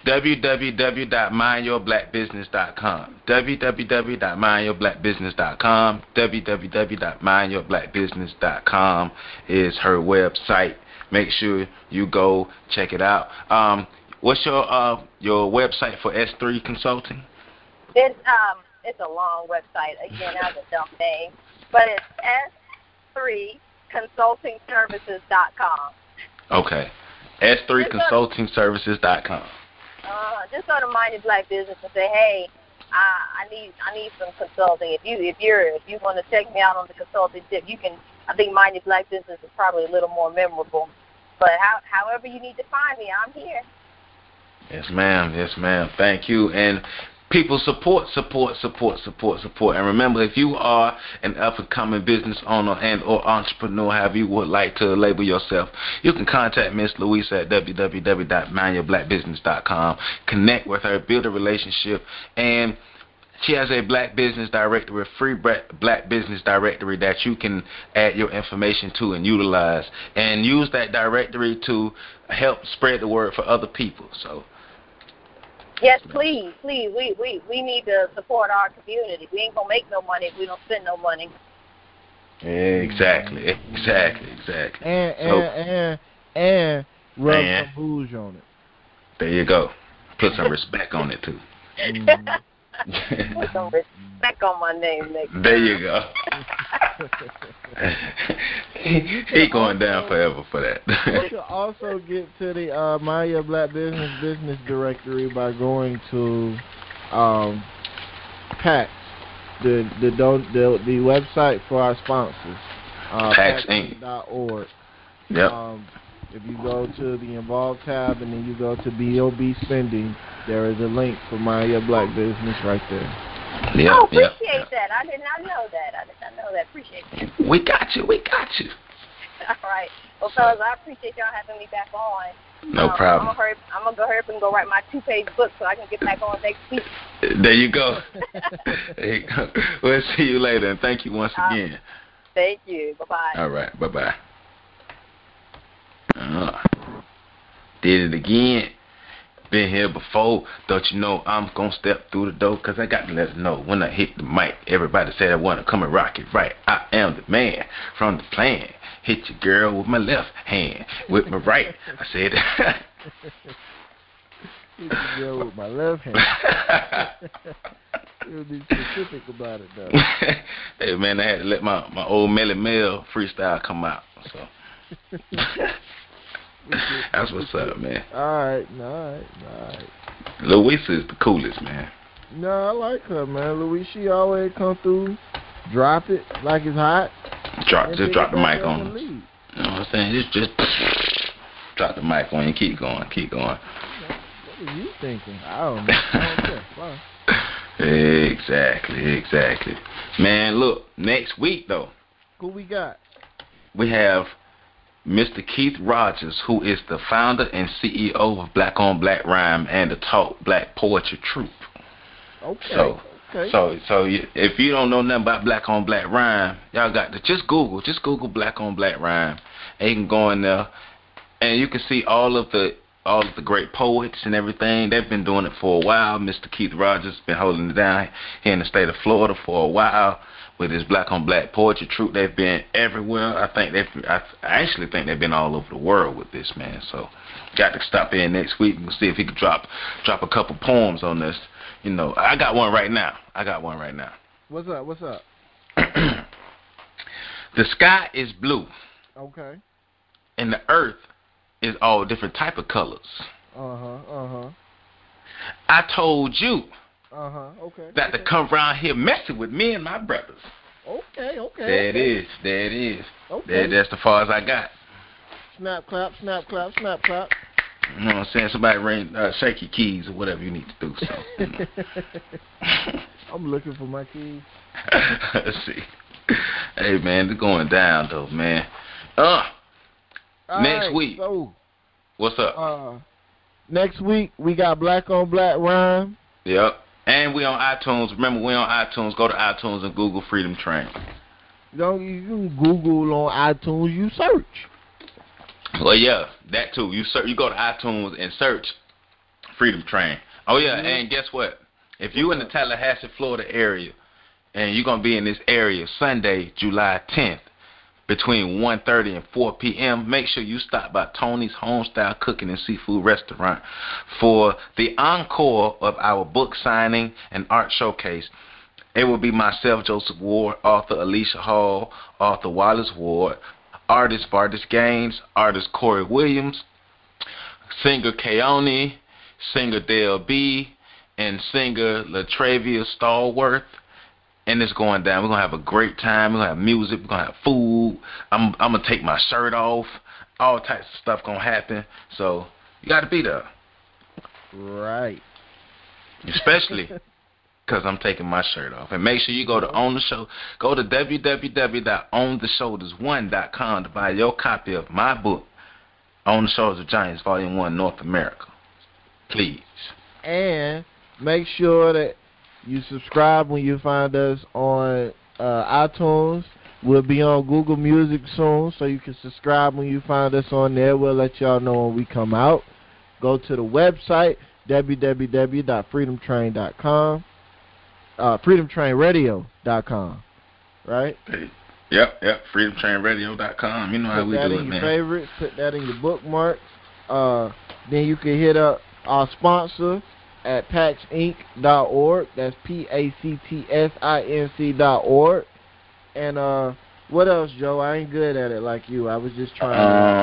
w w w dot mind your black business dot com. w w w dot mind your black business dot com. w w w dot mind your black business dot com is her website. Make sure you go check it out. Um, what's your uh your website for S three Consulting?
It's um it's a long website. Again, that's a dumb name, but it's S three consulting services dot com.
Okay, S three consulting services dot com.
Uh, just go to Mind Your Black Business and say, hey, I, I need I need some consulting. If you if you're if you want to check me out on the consulting tip, you can. I think Mind Your Black Business is probably a little more memorable. But how, however you need to find me, I'm here.
Yes, ma'am. Yes, ma'am. Thank you. And people, support, support, support, support, support. And remember, if you are an up-and-coming business owner and or entrepreneur, however you would like to label yourself, you can contact Miss Louisa at w w w dot mind your black business dot com. Connect with her, build a relationship, and she has a black business directory, a free black business directory that you can add your information to and utilize, and use that directory to help spread the word for other people. So,
yes, please, please, we, we, we need to support our community. We ain't gonna make no money if we don't spend no money.
Exactly, exactly, exactly.
And
so,
and and and rub
and,
some bouge on it.
There you go. Put some respect on it too.
Mm-hmm. Put some respect on my name, Nick.
There you go. he, he going
also,
down forever for that.
You can also get to the uh, Mind Your Black Business business directory by going to um, PAX, the the don't the, the website for our sponsors. Uh,
PAX Inc
dot org.
Yep.
Um, if you go to the Involved tab and then you go to B O B Spending, there is a link for Mind Your Black Business right there.
Yep,
oh, appreciate
yep,
that. I did not know that. I did not know that. Appreciate that.
We got you. We got you.
All right. Well, fellas, I appreciate y'all having me back on.
No
um,
problem.
I'm gonna, hurry, I'm gonna go hurry up and go write my two-page book so I can get back on next week.
There you go. There you go. We'll see you later, and thank you once again.
Um, thank you. Bye-bye.
All right. Bye-bye. Uh, did it again. Been here before. Don't you know I'm going to step through the door? Because I got to let them know when I hit the mic. Everybody said I want to come and rock it right. I am the man from the plan. Hit your girl with my left hand. With my right. I said
Hit your girl with my left hand. You'll be specific about it, though.
Hey, man, I had to let my, my old Melly Mel freestyle come out. So that's what's up, man.
All right, all right, all right.
Louisa is the coolest, man.
No, I like her, man. Louisa, she always come through, drop it like it's hot.
Drop, just drop the mic on.
You
know what I'm saying? Just, just drop the mic on and keep going, keep going.
What are you thinking? I don't know. I don't care. Fine.
Exactly, exactly. Man, look, next week, though.
Who we got?
We have Mister Keith Rogers, who is the founder and C E O of Black on Black Rhyme and the Talk Black Poetry Troupe.
Okay.
So,
okay.
so, so you, if you don't know nothing about Black on Black Rhyme, y'all got to just Google, just Google Black on Black Rhyme, and you can go in there, and you can see all of the all of the great poets and everything. They've been doing it for a while. Mister Keith Rogers has been holding it down here in the state of Florida for a while. With his Black on Black Poetry Troupe, they've been everywhere. I think they've, I actually think they've been all over the world with this, man. So, got to stop in next week and see if he could drop drop a couple poems on this. You know, I got one right now. I got one right now.
What's up? What's up?
The sky is blue.
Okay.
And the earth is all different type of colors.
Uh huh. Uh huh.
I told you.
Uh huh. Okay.
That
okay.
to come around here messing with me and my brothers.
Okay. Okay.
There
okay.
it is. There it is.
Okay.
There, that's as far as I got.
Snap, clap, snap, clap, snap, clap.
You know what I'm saying? Somebody ring, uh, shake your keys or whatever you need to do. So, you know.
I'm looking for my keys.
Let's see. Hey, man, they're going down, though, man. Uh,
All
next
right,
week.
So,
what's up?
Uh, next week, we got Black on Black Rhyme.
Yep. And we on iTunes. Remember, we on iTunes. Go to iTunes and Google Freedom Train.
You know, you can Google on iTunes. You search.
Well, yeah, that too. You search. You go to iTunes and search Freedom Train. Oh, yeah,
Mm-hmm.
and guess what? If you in the Tallahassee, Florida area, and you're going to be in this area Sunday, July tenth, between one thirty and four p.m., make sure you stop by Tony's Homestyle Cooking and Seafood Restaurant for the encore of our book signing and art showcase. It will be myself, Joseph Ward, author Alicia Hall, author Wallace Ward, artist Vardis Gaines, artist Corey Williams, singer Keone, singer Dale B, and singer Latravia Stallworth. And it's going down. We're going to have a great time. We're going to have music. We're going to have food. I'm, I'm going to take my shirt off. All types of stuff going to happen. So you got to be there.
Right.
Especially because I'm taking my shirt off. And make sure you go to Own the Show. Go to w w w dot own the shoulders one dot com to buy your copy of my book, On the Shoulders of Giants, Volume one, North America. Please.
And make sure that you subscribe when you find us on uh, iTunes. We'll be on Google Music soon, so you can subscribe when you find us on there. We'll let y'all know when we come out. Go to the website, w w w dot freedom train dot com, uh, freedom train radio dot com, right?
Hey, yep, yep, freedom train radio dot com. You know how
Put
we
that
do
in
it,
your
man.
favorites. Put that in your bookmarks. Uh, then you can hit up our sponsor at pax inc dot org. That's P A C T S I N C dot org. And uh, what else, Joe? I ain't good at it like you. I was just trying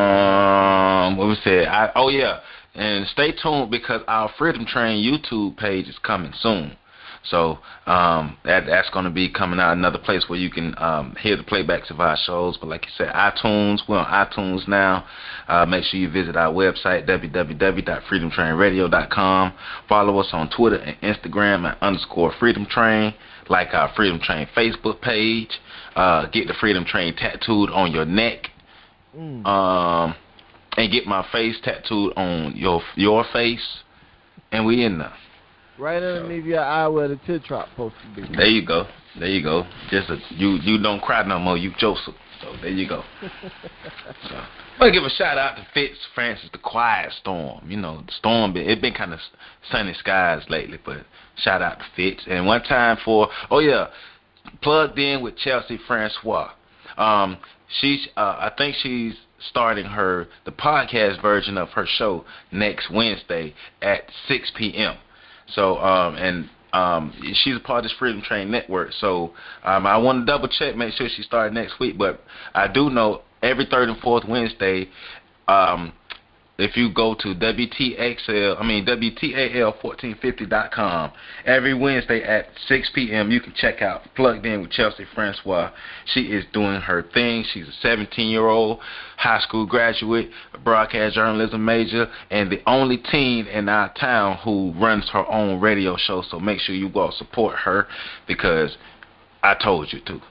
Um, what we said? I, oh, yeah. And stay tuned because our Freedom Train YouTube page is coming soon. So um, that that's going to be coming out, another place where you can um, hear the playbacks of our shows. But like you said, iTunes, we're on iTunes now. Uh, make sure you visit our website, w w w dot freedom train radio dot com. Follow us on Twitter and Instagram at underscore Freedom Train. Like our Freedom Train Facebook page. Uh, get the Freedom Train tattooed on your neck.
Mm.
Um, and get my face tattooed on your your face. And we in there.
Right underneath your eye where the tit trap supposed to be.
There you go. There you go. Just a, you you don't cry no more. You Joseph. So there you go. So I want to give a shout out to Fitz Francis, the quiet storm. You know, the storm. Been, it been kind of sunny skies lately, but shout out to Fitz. And one time for oh yeah, plugged in with Chelsea Francois. Um, she's uh, I think she's starting her the podcast version of her show next Wednesday at six p.m. So, um, and um, she's a part of this Freedom Train Network. So, um, I want to double check, make sure she started next week. But I do know every third and fourth Wednesday, um, if you go to W T X L, I mean W T A L fourteen fifty dot com, every Wednesday at six p.m. you can check out Plugged In with Chelsea Francois. She is doing her thing. She's a seventeen-year-old high school graduate, a broadcast journalism major, and the only teen in our town who runs her own radio show. So make sure you go support her because I told you to.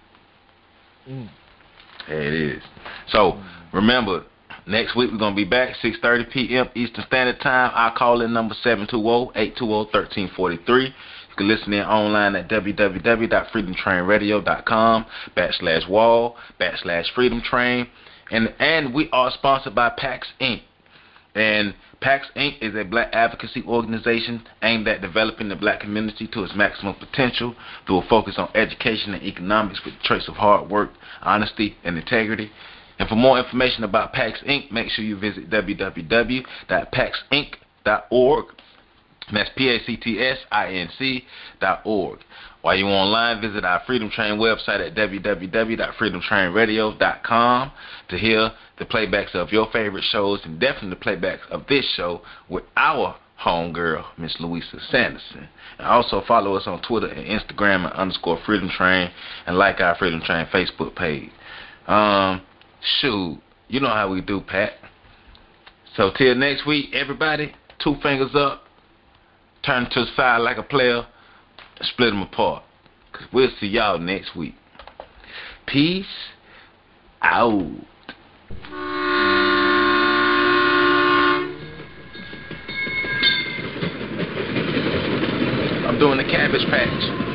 Mm.
There it is. So remember, next week we're going to be back, six thirty p.m. Eastern Standard Time. Our call-in number seven two zero, eight two zero, one three four three. You can listen in online at w w w dot freedom train radio dot com backslash wall backslash freedom train. And, and we are sponsored by PAX Incorporated. And PAX Incorporated is a black advocacy organization aimed at developing the black community to its maximum potential through a focus on education and economics with a trace of hard work, honesty, and integrity. And for more information about PAX Incorporated, make sure you visit w w w dot pax inc dot org. That's P A C T S I N C dot org. While you're online, visit our Freedom Train website at w w w dot freedom train radio dot com to hear the playbacks of your favorite shows and definitely the playbacks of this show with our homegirl, Miss Louisa Sanderson. And also follow us on Twitter and Instagram at underscore Freedom Train and like our Freedom Train Facebook page. Um, shoot, you know how we do, Pat. So till next week, everybody, two fingers up, turn to the side like a player, split them apart. Because we'll see y'all next week. Peace out. I'm doing the Cabbage Patch.